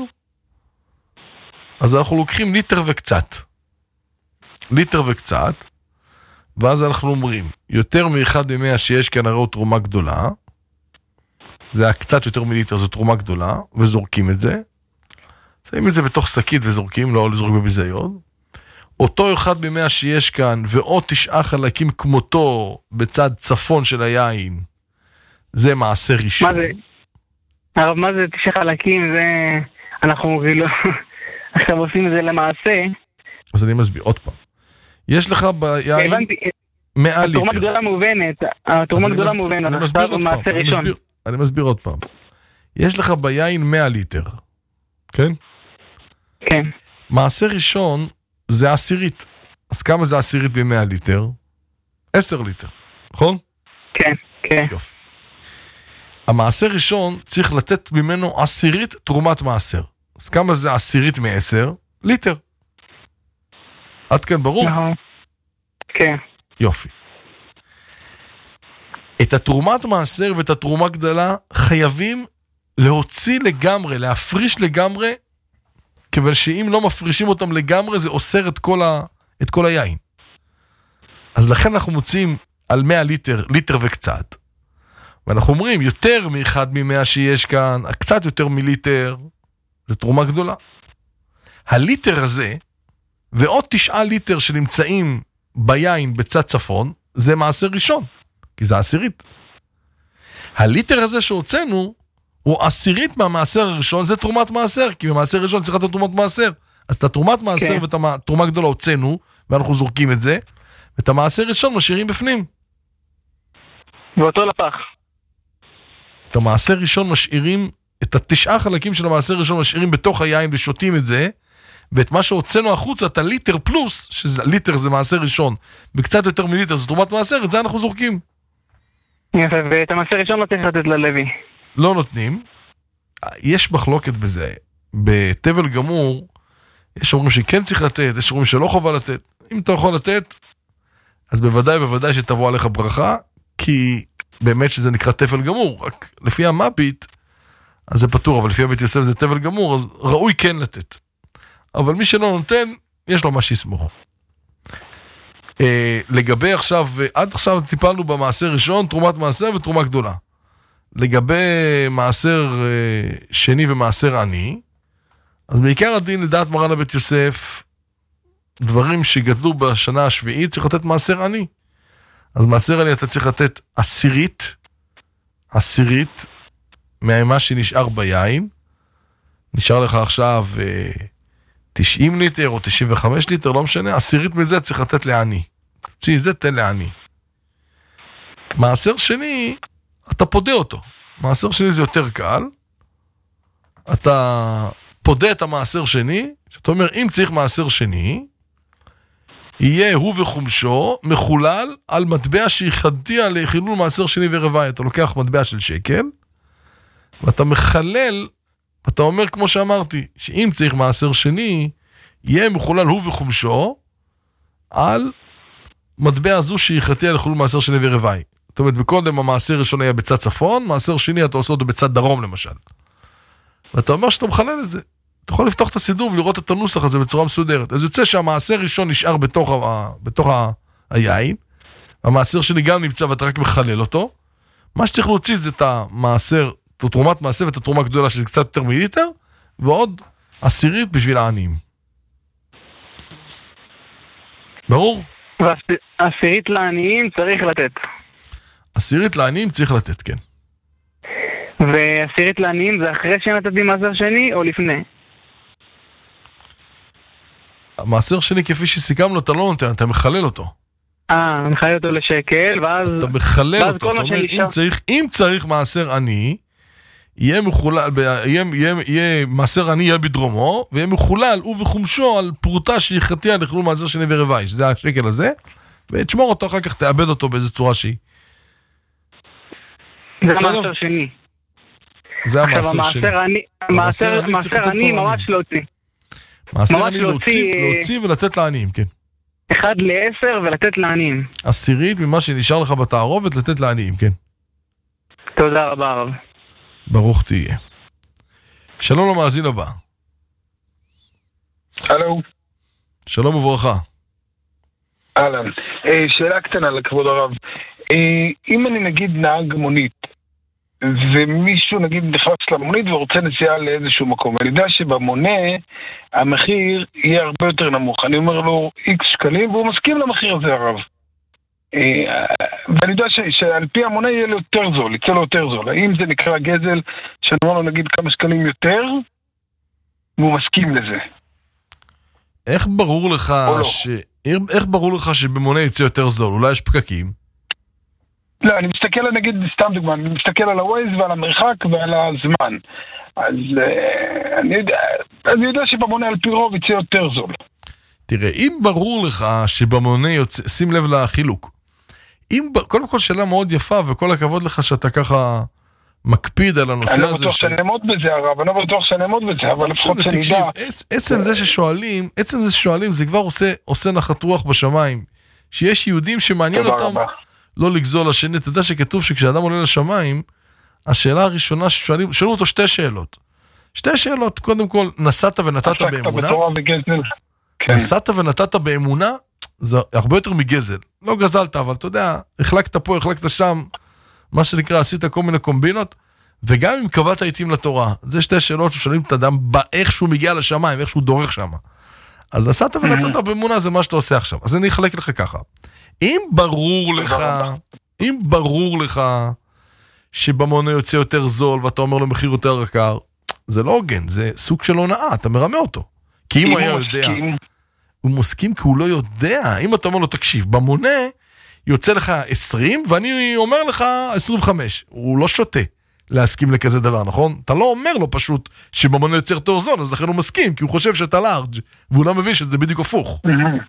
אז אנחנו לוקחים ליטר וקצת. ליטר וקצת, ואז אנחנו אומרים, יותר מאחד ממאה שיש כאן הרי תרומה גדולה, זה היה קצת יותר מליטר, זו תרומה גדולה, וזורקים את זה, שמים את זה בתוך שקית וזורקים, לא לזרוק בביזיון, אותו אחד ממאה שיש כאן, ועוד תשעה חלקים כמותו, בצד צפון של היין, זה מעשר ראשון. מה זה? הרב, מה זה תשעה חלקים? זה... אנחנו כאילו... עכשיו עושים את זה למעשה. אז אני מסביר, עוד פעם. יש לך ביין מאה ליטר. התרומה גדולה מובנת. התרומה גדולה מובנת. אני מסביר עוד פעם. אני מסביר, אני מסביר עוד פעם. יש לך ביין מאה ליטר. כן? כן. מעשר ראשון זה עשירית. אז כמה זה עשירית ב-מאה ליטר? עשר ליטר. נכון? כן, כן. יופי. המעשר ראשון צריך לתת ממנו עשירית תרומת מעשר. אז כמה זה עשירית מעשר? ליטר. עד כאן ברור? כן. יופי. את התרומת מעשר ואת התרומה גדולה חייבים להוציא לגמרי, להפריש לגמרי, כיוון שאם לא מפרישים אותם לגמרי, זה אוסר את כל, ה... את כל היין. אז לכן אנחנו מוצאים על מאה ליטר, ליטר וקצת, ואנחנו אומרים, יותר מאחד ממאה שיש כאן, קצת יותר מליטר, זה תרומה גדולה. הליטר הזה, ועוד תשעה ליטר שנמצאים ביין בצד צפון, זה מעשר ראשון, כי זה עשירית. הליטר הזה שהוצאנו, הוא עשירית מהמעשר הראשון, זה תרומת מעשר, כי במעשר הראשון צריך לתת תרומת מעשר. אז את התרומת מעשר כן. ואת התרומה גדולה הוצאנו, ואנחנו זורקים את זה, ואת המעשר הראשון משאירים בפנים. ואותו לפח. את המעשר ראשון משאירים, את התשעה חלקים של המעשר ראשון משאירים בתוך היין ושותים את זה, ואת מה שהוצאנו החוצה, את הליטר פלוס, שליטר זה מעשר ראשון, וקצת יותר מליטר זה תרומת מעשר, את זה אנחנו זורקים. יפה, ואת המעשר ראשון לא צריך לתת ללוי. לא נותנים. יש מחלוקת בזה. בטבל גמור, יש אומרים שכן צריך לתת, יש אומרים שלא חובה לתת. אם אתה יכול לתת, אז בוודאי, בוודאי שתבוא עליך ברכה, כי באמת שזה נקרא טבל גמור. רק לפי המביט, אז זה פתור, אבל לפי הבית יוסף זה טבל גמור, אז ראוי כן לתת. אבל מי שלא נותן, יש לו מה שיסמוך. אה, לגבי עכשיו, עד עכשיו טיפלנו במעשר ראשון, תרומת מעשר ותרומה גדולה. לגבי מעשר אה, שני ומעשר עני, אז בעיקר הדין לדעת מרן הבית יוסף, דברים שגדלו בשנה השביעית, צריך לתת מעשר עני. אז מעשר עני אתה צריך לתת עשירית, עשירית, מהמה שנשאר ביין, נשאר לך עכשיו אה, תשעים ליטר או תשעים וחמש ליטר, לא משנה, עשירית מזה צריך לתת לעני. תוציא את זה, תן לעני. מעשר שני, אתה פודה אותו. מעשר שני זה יותר קל. אתה פודה את המעשר שני, שאתה אומר, אם צריך מעשר שני, יהיה הוא וחומשו מחולל על מטבע שיחדתיה לחילול מעשר שני ורבעי. אתה לוקח מטבע של שקל, ואתה מחלל אתה אומר, כמו שאמרתי, שאם צריך מעשר שני, יהיה מחולל הוא וחומשו על מטבע זו שיחתי על חילול מעשר שני ורבעי. זאת אומרת, בקודם המעשר הראשון היה בצד צפון, מעשר שני אתה עושה אותו בצד דרום למשל. ואתה אומר שאתה מחלל את זה. אתה יכול לפתוח את הסידור ולראות את הנוסח הזה בצורה מסודרת. אז יוצא שהמעשר ראשון נשאר בתוך, ה... בתוך ה... היין, המעשר שני גם נמצא ואתה רק מחלל אותו. מה שצריך להוציא זה את המעשר, את תרומת מעשר ואת התרומה הגדולה שזה קצת יותר מליטר, ועוד עשירית בשביל העניים. ברור? ועשירית לעניים צריך לתת. עשירית לעניים צריך לתת, כן. ועשירית לעניים זה אחרי שנתתי מעשר שני או לפני? המעשר שני כפי שסיכמנו אתה לא נותן, אתה מחלל אותו. אה, מחלל אותו לשקל, ואז... אתה מחלל אותו, אתה אומר, אם צריך, אם צריך מעשר עני, יהיה מחולל, יהיה, יהיה, יהיה מעשר עני יהיה בדרומו, ויהיה מחולל הוא וחומשו על פרוטה שיחתי על חילול מעשר שני ורבעי, שזה השקל הזה, ותשמור אותו אחר כך, תאבד אותו באיזה צורה שהיא. זה המעשר שני. זה המעשר שני. מעשר עני ממש להוציא. מעשר עני להוציא ולתת לעניים, כן. אחד לעשר ולתת לעניים. עשירית ממה שנשאר לך בתערובת לתת לעניים, כן. תודה רבה רב. ברוך תהיה. שלום למאזין הבא. הלו. שלום וברכה. אהלן. שאלה קטנה לכבוד הרב. אם אני נגיד נהג מונית, ומישהו נגיד נכנס למונית ורוצה נסיעה לאיזשהו מקום, אני יודע שבמונה המחיר יהיה הרבה יותר נמוך. אני אומר לו איקס שקלים והוא מסכים למחיר הזה הרב. ואני יודע שעל פי המונה יהיה לו יותר זול, יצא לו יותר זול. האם זה נקרא גזל שנאמר לו נגיד כמה שקלים יותר והוא מסכים לזה? איך ברור לך ש... איך ברור לך שבמונה יצא יותר זול? אולי יש פקקים? לא, אני מסתכל על נגיד, סתם דוגמה, אני מסתכל על הווייז ועל המרחק ועל הזמן. אז אני יודע, אני יודע שבמונה על פי רוב יצא יותר זול. תראה, אם ברור לך שבמונה יוצא, שים לב לחילוק. אם, קודם כל שאלה מאוד יפה, וכל הכבוד לך שאתה ככה מקפיד על הנושא הזה. אני לא בטוח שאני אעמוד בזה, הרב, אני לא בטוח שאני אעמוד בזה, אבל לפחות שנדע. עצם זה ששואלים, עצם זה ששואלים, זה כבר עושה נחת רוח בשמיים. שיש יהודים שמעניין אותם לא לגזול לשני. אתה יודע שכתוב שכשאדם עולה לשמיים, השאלה הראשונה ששואלים, שואלים אותו שתי שאלות. שתי שאלות, קודם כל, נסעת ונתת באמונה. נסעת ונתת באמונה, זה הרבה יותר מגזל. לא גזלת, אבל אתה יודע, החלקת פה, החלקת שם, מה שנקרא, עשית כל מיני קומבינות, וגם אם קבעת עיתים לתורה, זה שתי שאלות ששואלים את האדם באיך שהוא מגיע לשמיים, איך שהוא דורך שם. אז נסעת ונתת באמונה, זה מה שאתה עושה עכשיו. אז אני אחלק לך ככה. אם ברור לך, אם ברור לך, שבמונה יוצא יותר זול, ואתה אומר לו מחיר יותר יקר, זה לא הוגן, זה סוג של הונאה, אתה מרמה אותו. כי אם הוא היה יודע, הוא מסכים כי הוא לא יודע. אם אתה אומר לו, תקשיב, במונה יוצא לך עשרים, ואני אומר לך עשרים וחמש. הוא לא שותה להסכים לכזה דבר, נכון? אתה לא אומר לו פשוט שבמונה יוצא יותר זול, אז לכן הוא מסכים, כי הוא חושב שאתה לארג', והוא לא מבין שזה בדיוק הפוך.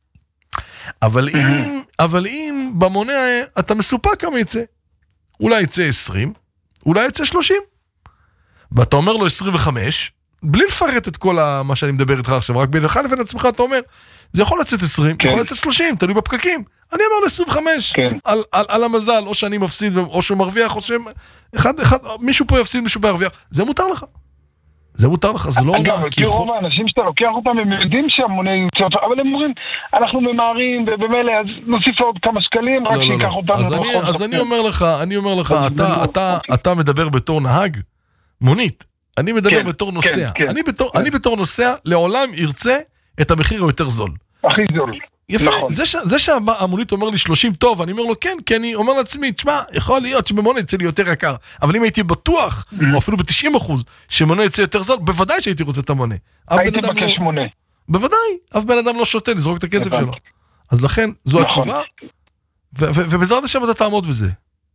אבל אם, אבל אם במונה אתה מסופק כמה יצא, אולי יצא עשרים, אולי יצא שלושים. ואתה אומר לו עשרים וחמש, בלי לפרט את כל מה שאני מדבר איתך עכשיו, רק בינך לבין עצמך אתה אומר, זה יכול לצאת עשרים, כן. יכול לצאת שלושים, תלוי בפקקים. אני אומר לו עשרים וחמש, כן. על, על, על המזל, או שאני מפסיד, או שהוא מרוויח, או שהם, אחד, אחד, מישהו פה יפסיד, מישהו פה ירוויח. זה מותר לך. זה מותר לך, זה לא עונה. אגב, כי רוב האנשים שאתה לוקח אותם, הם יודעים שהמונה יוצא אותו, אבל הם אומרים, אנחנו ממהרים, ובמילא, אז נוסיף עוד כמה שקלים, רק שיקח אותנו. אז אני אומר לך, אני אומר לך, אתה מדבר בתור נהג, מונית. אני מדבר בתור נוסע. אני בתור נוסע, לעולם ירצה את המחיר היותר זול. הכי זול. יפה, זה שהמונית אומר לי שלושים טוב, אני אומר לו כן, כי אני אומר לעצמי, תשמע, יכול להיות שבמונה יצא לי יותר יקר, אבל אם הייתי בטוח, או אפילו ב-תשעים אחוז, שמונה יצא יותר זול, בוודאי שהייתי רוצה את המונה. הייתי בקש מונה. בוודאי, אף בן אדם לא שותה, לזרוק את הכסף שלו. אז לכן, זו התשובה, ובעזרת השם אתה תעמוד בזה.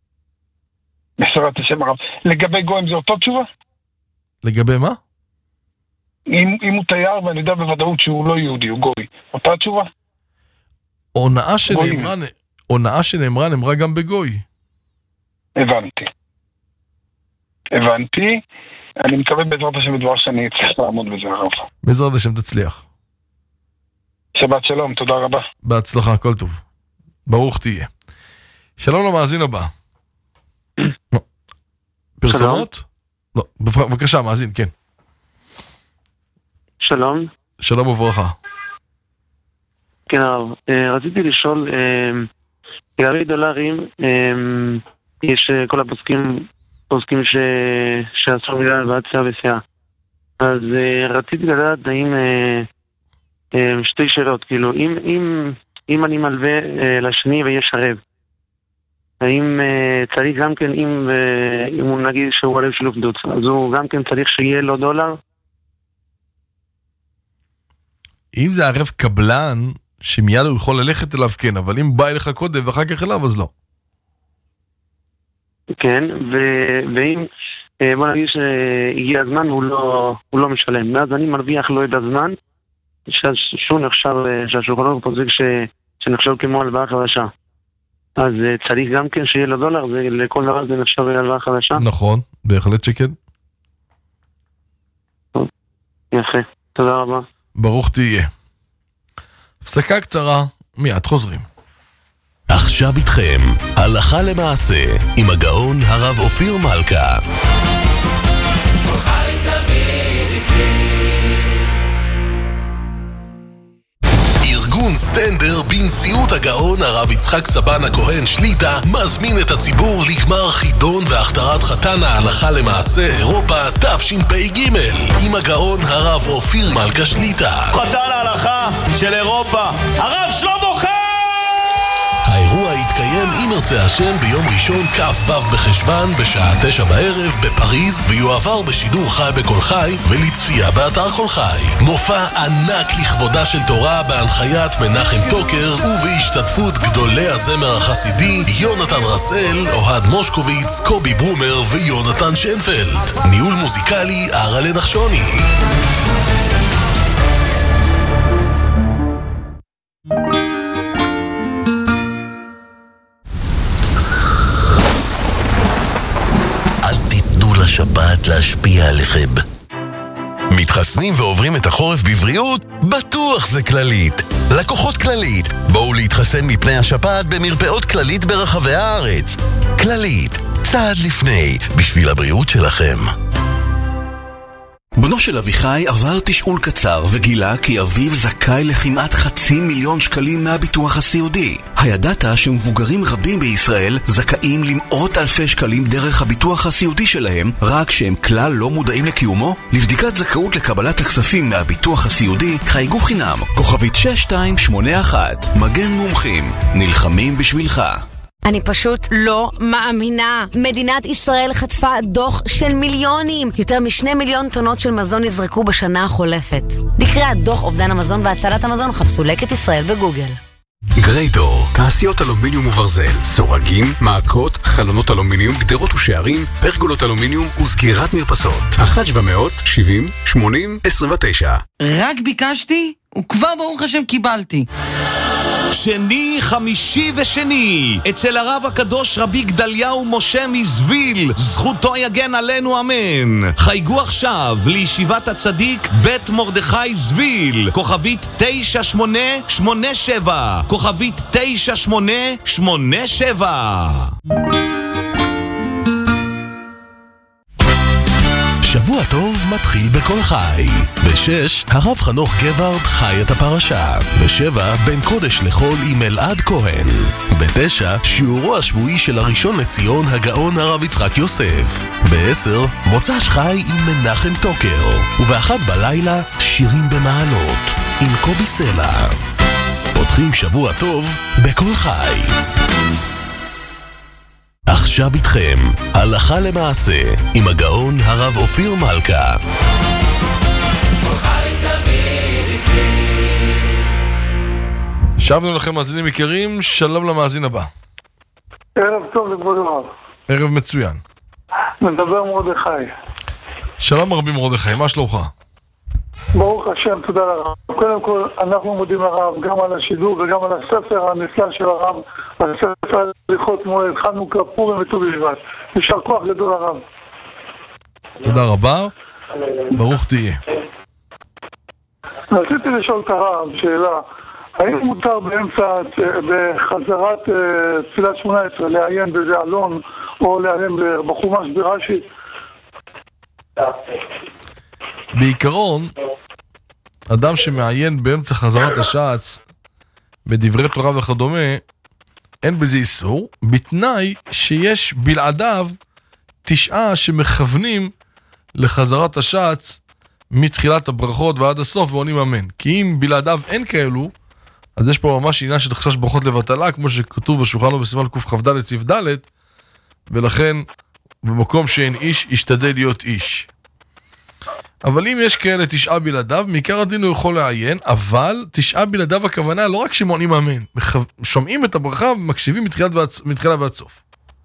בעזרת השם הרב. לגבי גויים זה אותו תשובה? לגבי מה? אם הוא תייר ואני יודע בוודאות שהוא לא יהודי, הוא גוי. אותה תשובה? הונאה שנאמרה, הונאה שנאמרה, נאמרה גם בגוי. הבנתי. הבנתי. אני מקווה בעזרת השם בדבר שאני אצליח לעמוד בזה הרב. בעזרת השם תצליח. שבת שלום, תודה רבה. בהצלחה, כל טוב. ברוך תהיה. שלום למאזין הבא. פרסומות? לא, בבקשה, מאזין, כן. שלום. שלום וברכה. כן הרב, רציתי לשאול, לגבי דולרים, יש כל הפוסקים, פוסקים שעשו מילה על בעציה וסיעה. אז רציתי לדעת האם, שתי שאלות, כאילו, אם, אם, אם אני מלווה לשני ויש ערב, האם צריך גם כן, אם, אם הוא נגיד שהוא ערב של עובדות, אז הוא גם כן צריך שיהיה לו דולר? אם זה ערב קבלן, שמיד הוא יכול ללכת אליו, כן, אבל אם בא אליך קודם ואחר כך אליו, אז לא. כן, ו- ואם, בוא נגיד שהגיע הזמן, הוא לא, הוא לא משלם. ואז אני מרוויח לו את הזמן, שהוא נחשב, שהשולחנות פוסק ש- שנחשב כמו הלוואה חדשה. אז צריך גם כן שיהיה לו דולר, ולכל דבר זה נחשב הלוואה חדשה. נכון, בהחלט שכן. יפה, תודה רבה. ברוך תהיה. הפסקה קצרה, מיד חוזרים. עכשיו איתכם, הלכה למעשה, עם הגאון הרב אופיר מלכה. ארגון סטנדר בנשיאות הגאון הרב יצחק סבן הכהן שליטה מזמין את הציבור לגמר חידון והכתרת חתן ההלכה למעשה אירופה תשפ"ג עם הגאון הרב אופיר מלכה שליטה. חתן ההלכה של אירופה, הרב שלמה חי! האירוע יתקיים אם ירצה השם ביום ראשון כ"ו בחשוון בשעה תשע בערב בפריז ויועבר בשידור חי בכל חי ולצפייה באתר כל חי. מופע ענק לכבודה של תורה בהנחיית מנחם טוקר ובהשתתפות גדולי הזמר החסידי יונתן רסל, אוהד מושקוביץ, קובי ברומר ויונתן שנפלד. ניהול מוזיקלי ארלה נחשוני. שבת להשפיע עליכם. מתחסנים ועוברים את החורף בבריאות? בטוח זה כללית. לקוחות כללית, בואו להתחסן מפני השפעת במרפאות כללית ברחבי הארץ. כללית, צעד לפני, בשביל הבריאות שלכם. בנו של אביחי עבר תשאול קצר וגילה כי אביו זכאי לכמעט חצי מיליון שקלים מהביטוח הסיעודי. הידעת שמבוגרים רבים בישראל זכאים למאות אלפי שקלים דרך הביטוח הסיעודי שלהם, רק שהם כלל לא מודעים לקיומו? לבדיקת זכאות לקבלת הכספים מהביטוח הסיעודי חייגו חינם, כוכבית שש שתיים שמונה אחת. מגן מומחים, נלחמים בשבילך. אני פשוט לא מאמינה. מדינת ישראל חטפה דוח של מיליונים. יותר משני מיליון טונות של מזון נזרקו בשנה החולפת. לקראת דוח אובדן המזון והצלת המזון, חפשו לקט ישראל בגוגל. גרייטור, תעשיות אלומיניום וברזל, סורגים, מעקות, חלונות אלומיניום, גדרות ושערים, פרגולות אלומיניום וסגירת מרפסות. אחת שבע מאות, שבעים, שמונים, עשרים ותשע. רק ביקשתי, וכבר ברוך השם קיבלתי. שני, חמישי ושני, אצל הרב הקדוש רבי גדליהו משה מזוויל, זכותו יגן עלינו אמן. חייגו עכשיו לישיבת הצדיק בית מרדכי זוויל, כוכבית תשע שמונה שמונה שבע, כוכבית תשע שמונה שמונה שבע. שבוע טוב מתחיל בכל חי. בשש, הרב חנוך גברד חי את הפרשה. בשבע, בין קודש לחול עם אלעד כהן. בתשע, שיעורו השבועי של הראשון לציון הגאון הרב יצחק יוסף. בעשר, מוצ"ש חי עם מנחם טוקר. ובאחת בלילה, שירים במעלות עם קובי סלע. פותחים שבוע טוב בכל חי. עכשיו איתכם, הלכה למעשה, עם הגאון הרב אופיר מלכה. שבנו לכם מאזינים יקרים, שלום למאזין הבא. ערב טוב לכבוד הרב. ערב מצוין. מדבר מרדכי. שלום רבי מרדכי, מה שלומך? ברוך השם, תודה לרב. קודם כל, אנחנו מודים לרב גם על השידור וגם על הספר הנפלא של הרב, הספר הליכות מועד, חנוכה, פורים וט"ו בשבט. יישר כוח גדול לרב. תודה רבה. ברוך תהיה. רציתי לשאול את הרב שאלה, האם מותר באמצע, בחזרת תפילת שמונה עשרה, לעיין באיזה אלון, או לעיין בחומש ברש"י? בעיקרון, אדם שמעיין באמצע חזרת השעץ, בדברי תורה וכדומה, אין בזה איסור, בתנאי שיש בלעדיו תשעה שמכוונים לחזרת השעץ מתחילת הברכות ועד הסוף ועונים אמן. כי אם בלעדיו אין כאלו, אז יש פה ממש עניין של חשש ברכות לבטלה, כמו שכתוב בשולחן בסימן קכ"ד סעיף ד', ולכן במקום שאין איש, ישתדל להיות איש. אבל אם יש כאלה תשעה בלעדיו, מעיקר הדין הוא יכול לעיין, אבל תשעה בלעדיו הכוונה לא רק שמוענים אמן, שומעים את הברכה ומקשיבים מתחילה ועד סוף.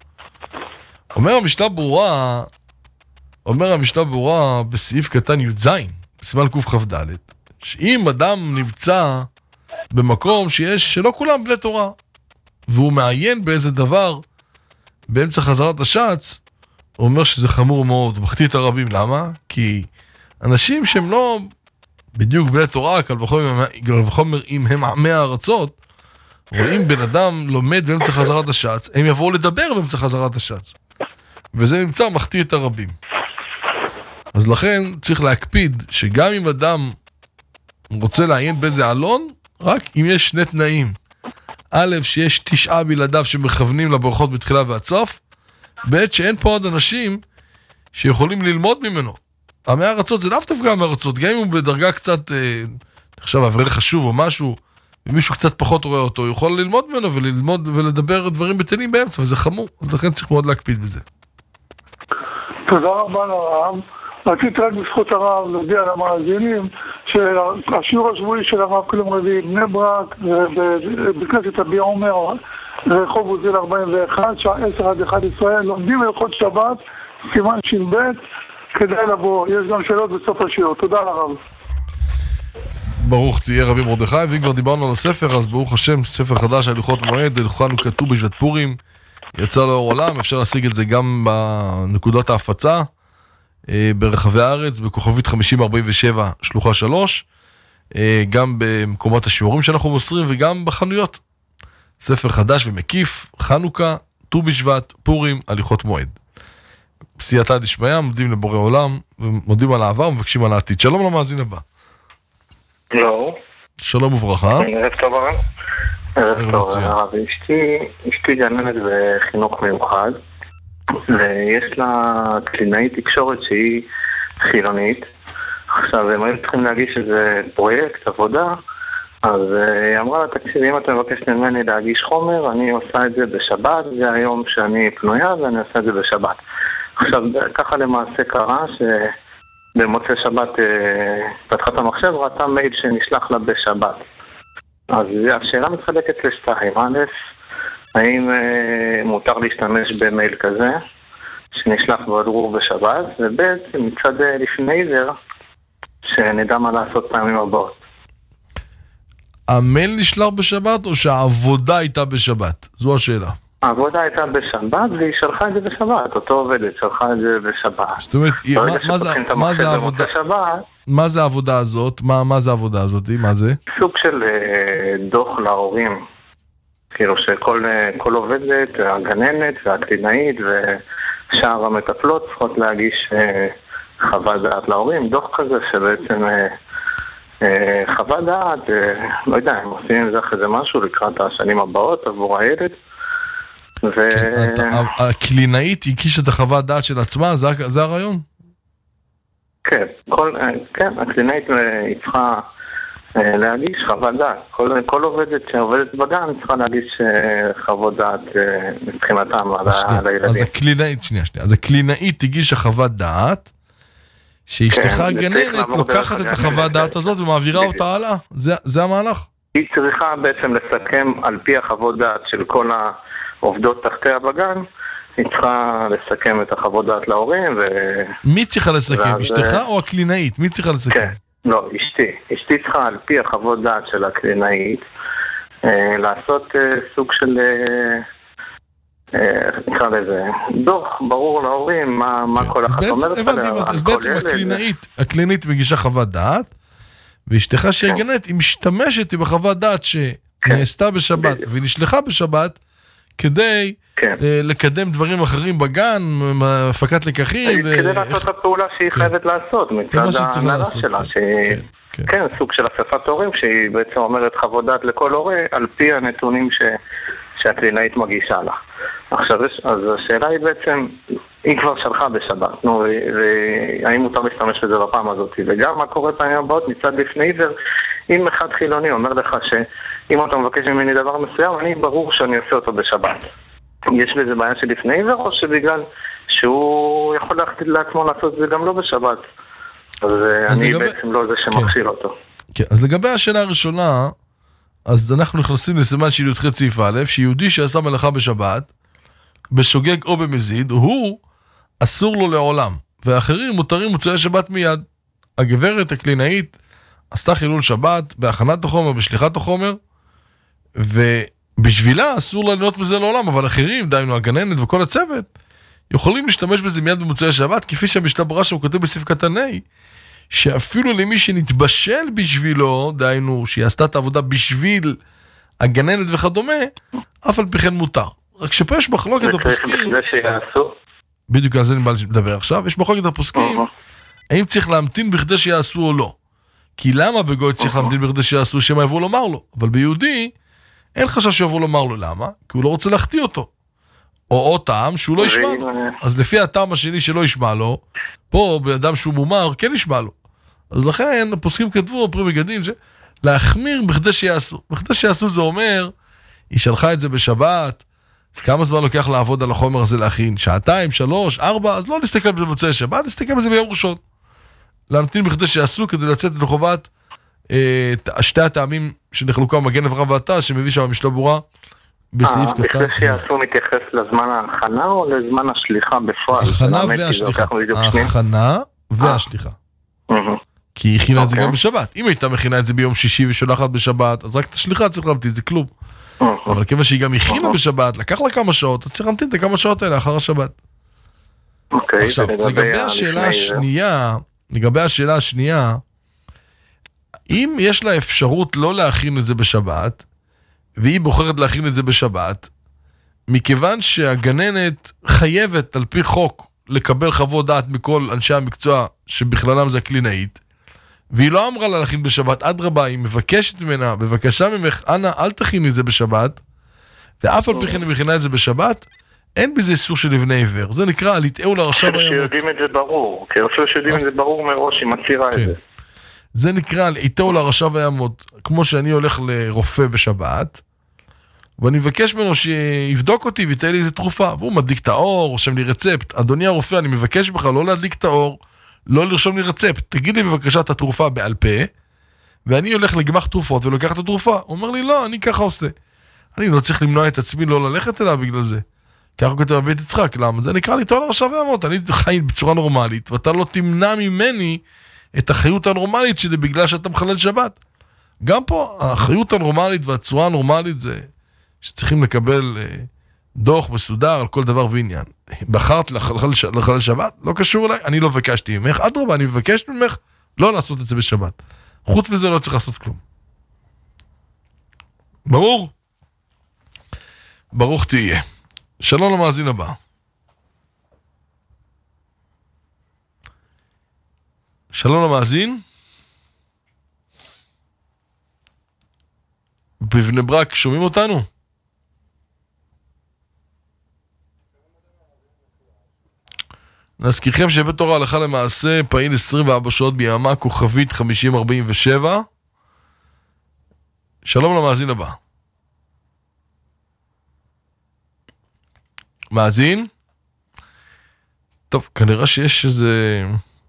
אומר המשנה ברורה, אומר המשנה ברורה בסעיף קטן י"ז, בסימן קכ"ד, שאם אדם נמצא במקום שיש, שלא כולם בני תורה, והוא מעיין באיזה דבר באמצע חזרת השעץ, הוא אומר שזה חמור מאוד, הוא מחטיא את הרבים. למה? כי אנשים שהם לא בדיוק בני תורה, קל וחומר אם הם עמי הארצות, רואים בן אדם לומד באמצע חזרת השעץ, הם יבואו לדבר באמצע חזרת השעץ, וזה נמצא מחטיא את הרבים. אז לכן צריך להקפיד שגם אם אדם רוצה לעיין באיזה אלון, רק אם יש שני תנאים. א', שיש תשעה בלעדיו שמכוונים לברכות בתחילה ועד סוף, ב', שאין פה עוד אנשים שיכולים ללמוד ממנו. עמי הארצות זה לאו דווקא עמי הארצות, גם אם הוא בדרגה קצת, אה, עכשיו אברך חשוב או משהו, ומישהו קצת פחות רואה אותו, הוא יכול ללמוד ממנו וללמוד ולדבר דברים בטלים באמצע, וזה חמור, אז לכן צריך מאוד להקפיד בזה. תודה רבה לרב. רציתי רק בזכות הרב להודיע למאזינים שהשיעור השבועי של הרב כל יום רביעי בני ברק, בכנסת אביה עומר, רחוב עוזיאל ארבעים ואחת, שעה עשר עד אחת עשרה, לומדים הלכות שבת, סימן ש"ב, כדאי לבוא, יש גם שאלות בסוף השיעור. תודה לרב. ברוך תהיה רבי מרדכי. ואם כבר דיברנו על הספר, אז ברוך השם, ספר חדש הלכות מועד, חנוכה ט"ו בשבט פורים, יצא לאור עולם. אפשר להשיג את זה גם בנקודות ההפצה ברחבי הארץ, בכוכבית חמישים ארבעים ושבע שלוחה שלוש, גם במקומות השיעורים שאנחנו מוסרים וגם בחנויות. ספר חדש ומקיף, חנוכה, ט"ו בשבט, פורים, הליכות מועד. בסייעתא דשמיא, מודים לבורא עולם, ומודים על העבר ומבקשים על העתיד. שלום למאזין הבא. לא. שלום וברכה. ערב טוב הרב. ערב טוב הרב. אשתי גננת בחינוך מיוחד, ויש לה קלינאית תקשורת שהיא חילונית. עכשיו, הם היו צריכים להגיש איזה פרויקט, עבודה, אז היא אמרה לה, תקשיב, אם אתה מבקש ממני להגיש חומר, אני עושה את זה בשבת, זה היום שאני פנויה ואני עושה את זה בשבת. עכשיו, ככה למעשה קרה שבמוצאי שבת פתחה את המחשב, ראתה מייל שנשלח לה בשבת. אז השאלה מתחלקת לשתיים. א', האם מותר להשתמש במייל כזה שנשלח בדרור בשבת, וב', מצד לפני זה שנדע מה לעשות פעמים הבאות. המייל נשלח בשבת או שהעבודה הייתה בשבת? זו השאלה. העבודה הייתה בשבת והיא שלחה את זה בשבת, אותו עובדת שלחה את זה בשבת. זאת אומרת, מה זה העבודה? מה זה העבודה הזאת? מה זה העבודה הזאת? מה זה? סוג של דוח להורים. כאילו שכל עובדת, הגננת והקלינאית ושאר המטפלות צריכות להגיש חוות דעת להורים, דוח כזה שבעצם חוות דעת, לא יודע, הם עושים עם זה אחרי זה משהו לקראת השנים הבאות עבור הילד. הקלינאית הגישה את החוות דעת של עצמה, זה הרעיון? כן, הקלינאית היא צריכה להגיש חוות דעת. כל, כל עובדת שעובדת בגן צריכה להגיש חוות דעת מבחינתם על הילדים. אז הקלינאית, שנייה, שנייה. אז הקלינאית תגיש חוות דעת, שאשתך הגננת לוקחת את החוות דעת הזאת ומעבירה אותה הלאה. זה, זה המהלך. היא צריכה בעצם לסכם על פי החוות דעת של כל העובדות תחתיה בגן, היא צריכה לסכם את החוות דעת להורים. ו... מי צריכה לסכם? אשתך או הקלינאית? מי צריכה לסכם? כן. לא, אשתי. אשתי צריכה על פי החוות דעת של הקלינאית אה, לעשות אה, סוג של אה, נקרא לזה, דוח ברור להורים, מה כל אחת אומרת עליה. אז בעצם הקלינאית מגישה חוות דעת, ואשתך שהיא גננת, היא משתמשת עם החוות דעת שנעשתה בשבת, והיא נשלחה בשבת, כדי לקדם דברים אחרים בגן, הפקת לקחים. כדי לעשות את הפעולה שהיא חייבת לעשות, מצד ההנהלה שלה, כן, סוג של אספת הורים, שהיא בעצם אומרת חוות דעת לכל הורה, על פי הנתונים שהקלינאית מגישה לה. עכשיו, אז השאלה היא בעצם, היא כבר שלחה בשבת, נו, והאם מותר להשתמש בזה בפעם הזאת, וגם מה קורה פעמים הבאות מצד לפני עיוור, אם אחד חילוני אומר לך שאם אתה מבקש ממני דבר מסוים, אני ברור שאני עושה אותו בשבת. יש בזה בעיה של לפני עיוור, או שבגלל שהוא יכול להחליט לעצמו לעשות זה גם לא בשבת? אז, אז אני לגבי... בעצם לא זה שמכשיל כן. אותו. כן, אז לגבי השאלה הראשונה, אז אנחנו נכנסים לסימן של י"ח סעיף א', שיהודי שעשה מלאכה בשבת, בשוגג או במזיד, הוא אסור לו לעולם, ואחרים מותרים מוצאי שבת מיד. הגברת הקלינאית עשתה חילול שבת בהכנת החומר, בשליחת החומר, ובשבילה אסור לה להיות מזה לעולם, אבל אחרים, דיינו הגננת וכל הצוות, יכולים להשתמש בזה מיד במוצאי שבת, כפי שהמשנה ברורה שם כותב בסעיף קטן ה', שאפילו למי שנתבשל בשבילו, דיינו שהיא עשתה את העבודה בשביל הגננת וכדומה, אף על פי כן מותר. רק שפה יש מחלוקת הפוסקים, בדיוק על זה אני בא לדבר עכשיו, יש מחלוקת הפוסקים, האם צריך להמתין בכדי שיעשו או לא. כי למה בגוי צריך להמתין בכדי שיעשו שמה יבואו לומר לו? אבל ביהודי אין חשש שיבואו לומר לו. למה? כי הוא לא רוצה להחטיא אותו. או עוד טעם שהוא לא ישמע לו. אז לפי הטעם השני שלא ישמע לו, פה באדם שהוא מומר כן ישמע לו. אז לכן הפוסקים כתבו, הפרי מגדים, להחמיר בכדי שיעשו. בכדי שיעשו זה אומר, היא שלחה את זה בשבת, אז כמה זמן לוקח לעבוד על החומר הזה להכין? שעתיים, שלוש, ארבע, אז לא נסתכל בזה במוצאי שבת, נסתכל בזה ביום ראשון. להמתין בכדי שיעשו כדי לצאת את לחובת אה, שתי הטעמים שנחלוקה מגן אברהם ואתה, שמביא שם המשנה ברורה בסעיף קטן. בכדי שיעשו מתייחס לזמן ההכנה או לזמן השליחה בפועל? ההכנה והשליחה. ההכנה והשליחה. כי היא הכינה את זה גם בשבת. אם הייתה מכינה את זה ביום שישי ושולחת בשבת, אז רק את השליחה צריך להמתין, זה כלום. אבל כיוון שהיא גם הכינה בשבת, לקח לה כמה שעות, אז צריך להמתין את הכמה שעות האלה אחר השבת. עכשיו, לגבי השאלה השנייה, לגבי השאלה השנייה, אם יש לה אפשרות לא להכין את זה בשבת, והיא בוחרת להכין את זה בשבת, מכיוון שהגננת חייבת על פי חוק לקבל חוות דעת מכל אנשי המקצוע שבכללם זה הקלינאית, והיא לא אמרה לה להכין בשבת, עד רבה, היא מבקשת ממנה, בבקשה ממך, אנא, אל תכין את זה בשבת, ואף על פי כן היא מכינה את זה בשבת, אין בזה איסור של לבני עיוור. זה נקרא, לתאו לרשע וימות. שיודעים את זה ברור, כי אפילו שיודעים את זה ברור מראש, היא מצהירה את זה. זה נקרא, לתאו לרשע וימות, כמו שאני הולך לרופא בשבת, ואני מבקש ממנו שיבדוק אותי ויתן לי איזה תרופה, והוא מדליק את האור, רושם לי רצפט. אדוני הרופא, אני מבקש בך לא להדליק את האור, לא לרשום לי רצפט. תגיד לי בבקשה את התרופה בעל פה, ואני הולך לגמח תרופות ולוקח את התרופה. הוא אומר לי, לא, אני ככה עושה. אני לא צריך למנוע את עצמי לא ללכת אליו בגלל זה. ככה כותב בית יצחק, למה? זה נקרא לי תואר לרשע וימות. אני חי בצורה נורמלית, ואתה לא תמנע ממני את החיות הנורמלית שלי בגלל שאתה מחלל שבת. גם פה, החיות הנורמלית והצורה הנורמלית זה שצריכים לקבל אה, דוח מסודר על כל דבר ועניין. בחרת לחלל שבת? לא קשור אליי, אני לא מבקשתי ממך. אדרבה, אני מבקש ממך לא לעשות את זה בשבת. חוץ מזה לא צריך לעשות כלום. ברור? ברוך תהיה. שלום למאזין הבא. שלום למאזין. בבני ברק, שומעים אותנו? נזכירכם שבית תורה הלכה למעשה פעיל עשרים וארבע שעות ביממה, כוכבית חמישים ארבעים ושבע. שלום למאזין הבא. מאזין? טוב, כנראה שיש איזה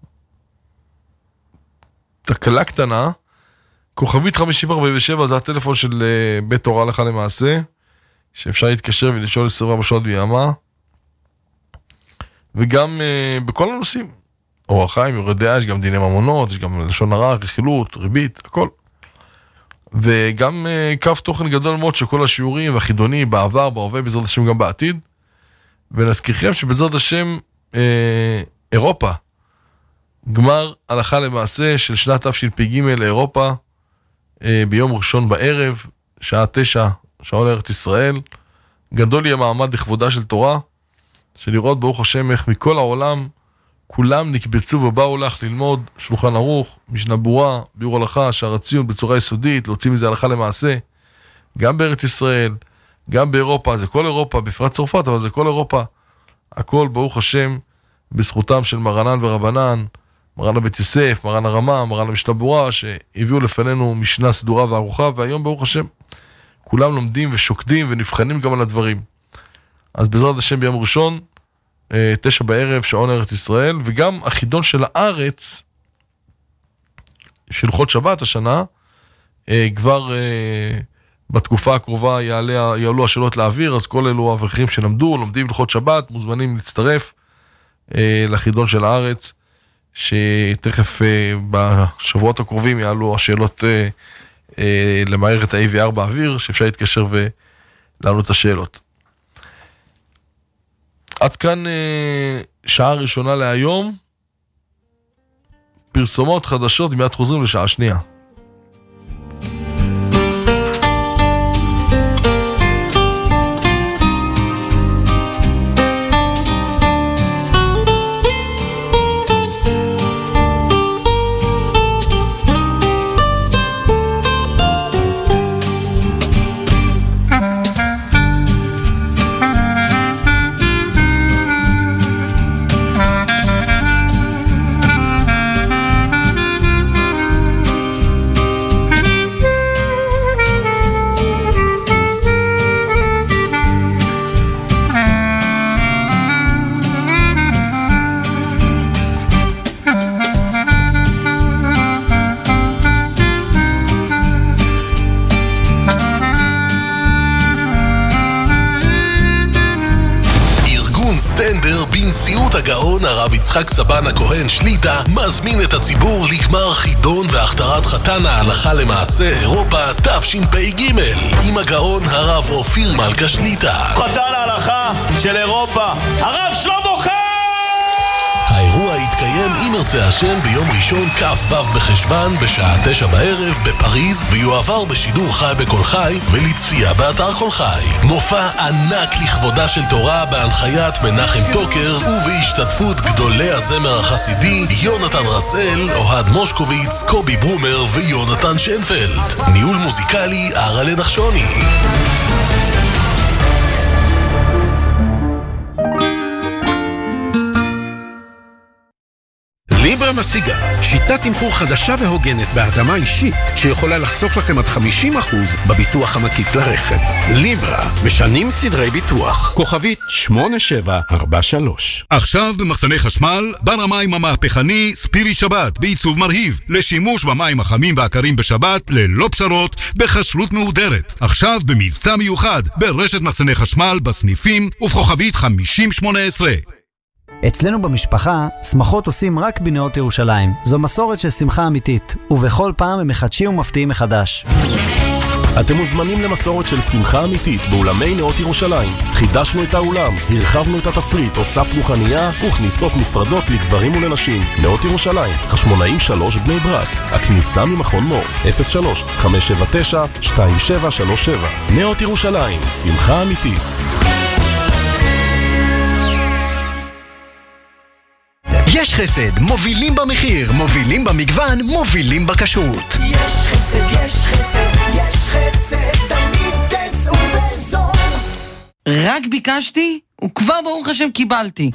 תקלה קטנה. כוכבית חמישים ארבעים ושבע זה הטלפון של בית תורה הלכה למעשה, שאפשר להתקשר ולשאול עשרים וארבע שעות ביממה. וגם uh, בכל הנושאים, אורח חיים, יורד דעה, יש גם דיני ממונות, יש גם לשון הרע, רכילות, ריבית, הכל. וגם uh, קו תוכן גדול מאוד שכל השיעורים והחידונים בעבר, בהווה, בעזרת השם גם בעתיד, ונזכירכם שבעזרת השם אה, אירופה, גמר הלכה למעשה של שנת תשפ"ג לאירופה, אה, ביום ראשון בערב, שעה תשע, שעון ארץ ישראל. גדול יהיה מעמד לכבודה של תורה, שלראות ברוך השם איך מכל העולם, כולם נקבצו ובאו לך ללמוד שולחן ערוך, משנה ברורה, ביאור הלכה, שער הציון בצורה יסודית, להוציא מזה הלכה למעשה, גם בארץ ישראל, גם באירופה, זה כל אירופה, בפרט צרפת, אבל זה כל אירופה, הכל ברוך השם, בזכותם של מרנן ורבנן, מרן הבית יוסף, מרן הרמה, מרן המשנה ברורה, שהביאו לפנינו משנה סדורה וערוכה, והיום ברוך השם, כולם לומדים ושוקדים ונבחנים גם על הדברים. אז בעזרת השם ביום ראשון, תשע בערב, שעון ארץ ישראל, וגם החידון של הארץ, של חוד שבת השנה, כבר בתקופה הקרובה יעלה, יעלו השאלות לאוויר, אז כל אלו האברכים שלמדו, לומדים לחוד שבת, מוזמנים להצטרף לחידון של הארץ, שתכף בשבועות הקרובים יעלו השאלות למערכת ה-איי וי אר באוויר, שאפשר להתקשר ולענות את השאלות. עד כאן שעה ראשונה להיום, פרסומות חדשות, מיד חוזרים לשעה שנייה. הרב יצחק סבן הכהן שליטה מזמין את הציבור לגמר חידון והכתרת חתן ההלכה למעשה אירופה תשפ"ג עם הגאון הרב אופיר מלכה שליטה. חתן ההלכה של אירופה, הרב שלמה חי! האירוע יתקיים אם ירצה השם ביום ראשון כ"ו בחשוון בשעה תשע בערב בפריז, ויועבר בשידור חי בכל חי ולצפייה באתר כל חי. מופע ענק לכבודה של תורה בהנחיית מנחם טוקר ובהשתתפות גדולי הזמר החסידי יונתן רסל, אוהד מושקוביץ, קובי ברומר ויונתן שנפלד. ניהול מוזיקלי ארלה נחשוני. ליברה מציגה שיטת תמחור חדשה והוגנת בהרדמה אישית שיכולה לחסוך לכם עד חמישים אחוז בביטוח המקיף לרכב. ליברה, משנים סדרי ביטוח. כוכבית שמונה שבע ארבע שלוש. עכשיו במחסני חשמל, בר המים המהפכני ספיריט שבת בעיצוב מרהיב לשימוש במים החמים והקרים בשבת ללא פשרות בכשרות מהודרת. עכשיו במבצע מיוחד ברשת מחסני חשמל בסניפים ובכוכבית חמישים שמונה עשרה. אצלנו במשפחה, שמחות עושים רק בנאות ירושלים. זו מסורת של שמחה אמיתית, ובכל פעם הם מחדשים ומפתיעים מחדש. אתם מוזמנים למסורת של שמחה אמיתית באולמי נאות ירושלים. חידשנו את האולם, הרחבנו את התפריט, הוספנו חנייה וכניסות נפרדות לגברים ולנשים. נאות ירושלים, חשמונאים שלוש בני ברק. הכניסה ממכון מור, אפס שלוש חמש שבע תשע שתיים שבע שלוש שבע. נאות ירושלים, שמחה אמיתית. יש חסד, מובילים במחיר, מובילים במגוון, מובילים בכשרות. יש חסד, יש חסד, יש חסד, תמיד תצאו בזול. רק ביקשתי, וכבר ברוך השם קיבלתי.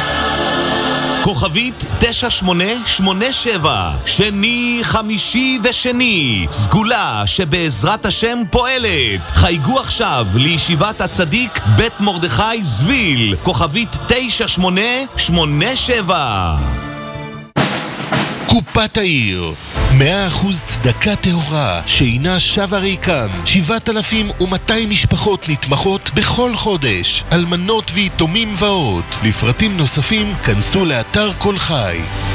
כוכבית תשע שמונה שמונה שבע, שני, חמישי ושני, סגולה שבעזרת השם פועלת. חייגו עכשיו לישיבת הצדיק בית מרדכי זוויל, כוכבית תשע שמונה שמונה שבע. קופת העיר, מאה אחוז צדקה טהורה שאינה שווה ריקם. שבעת אלפים ומאתיים משפחות נתמכות בכל חודש, אלמנות ויתומים ועוד. לפרטים נוספים כנסו לאתר כל חי.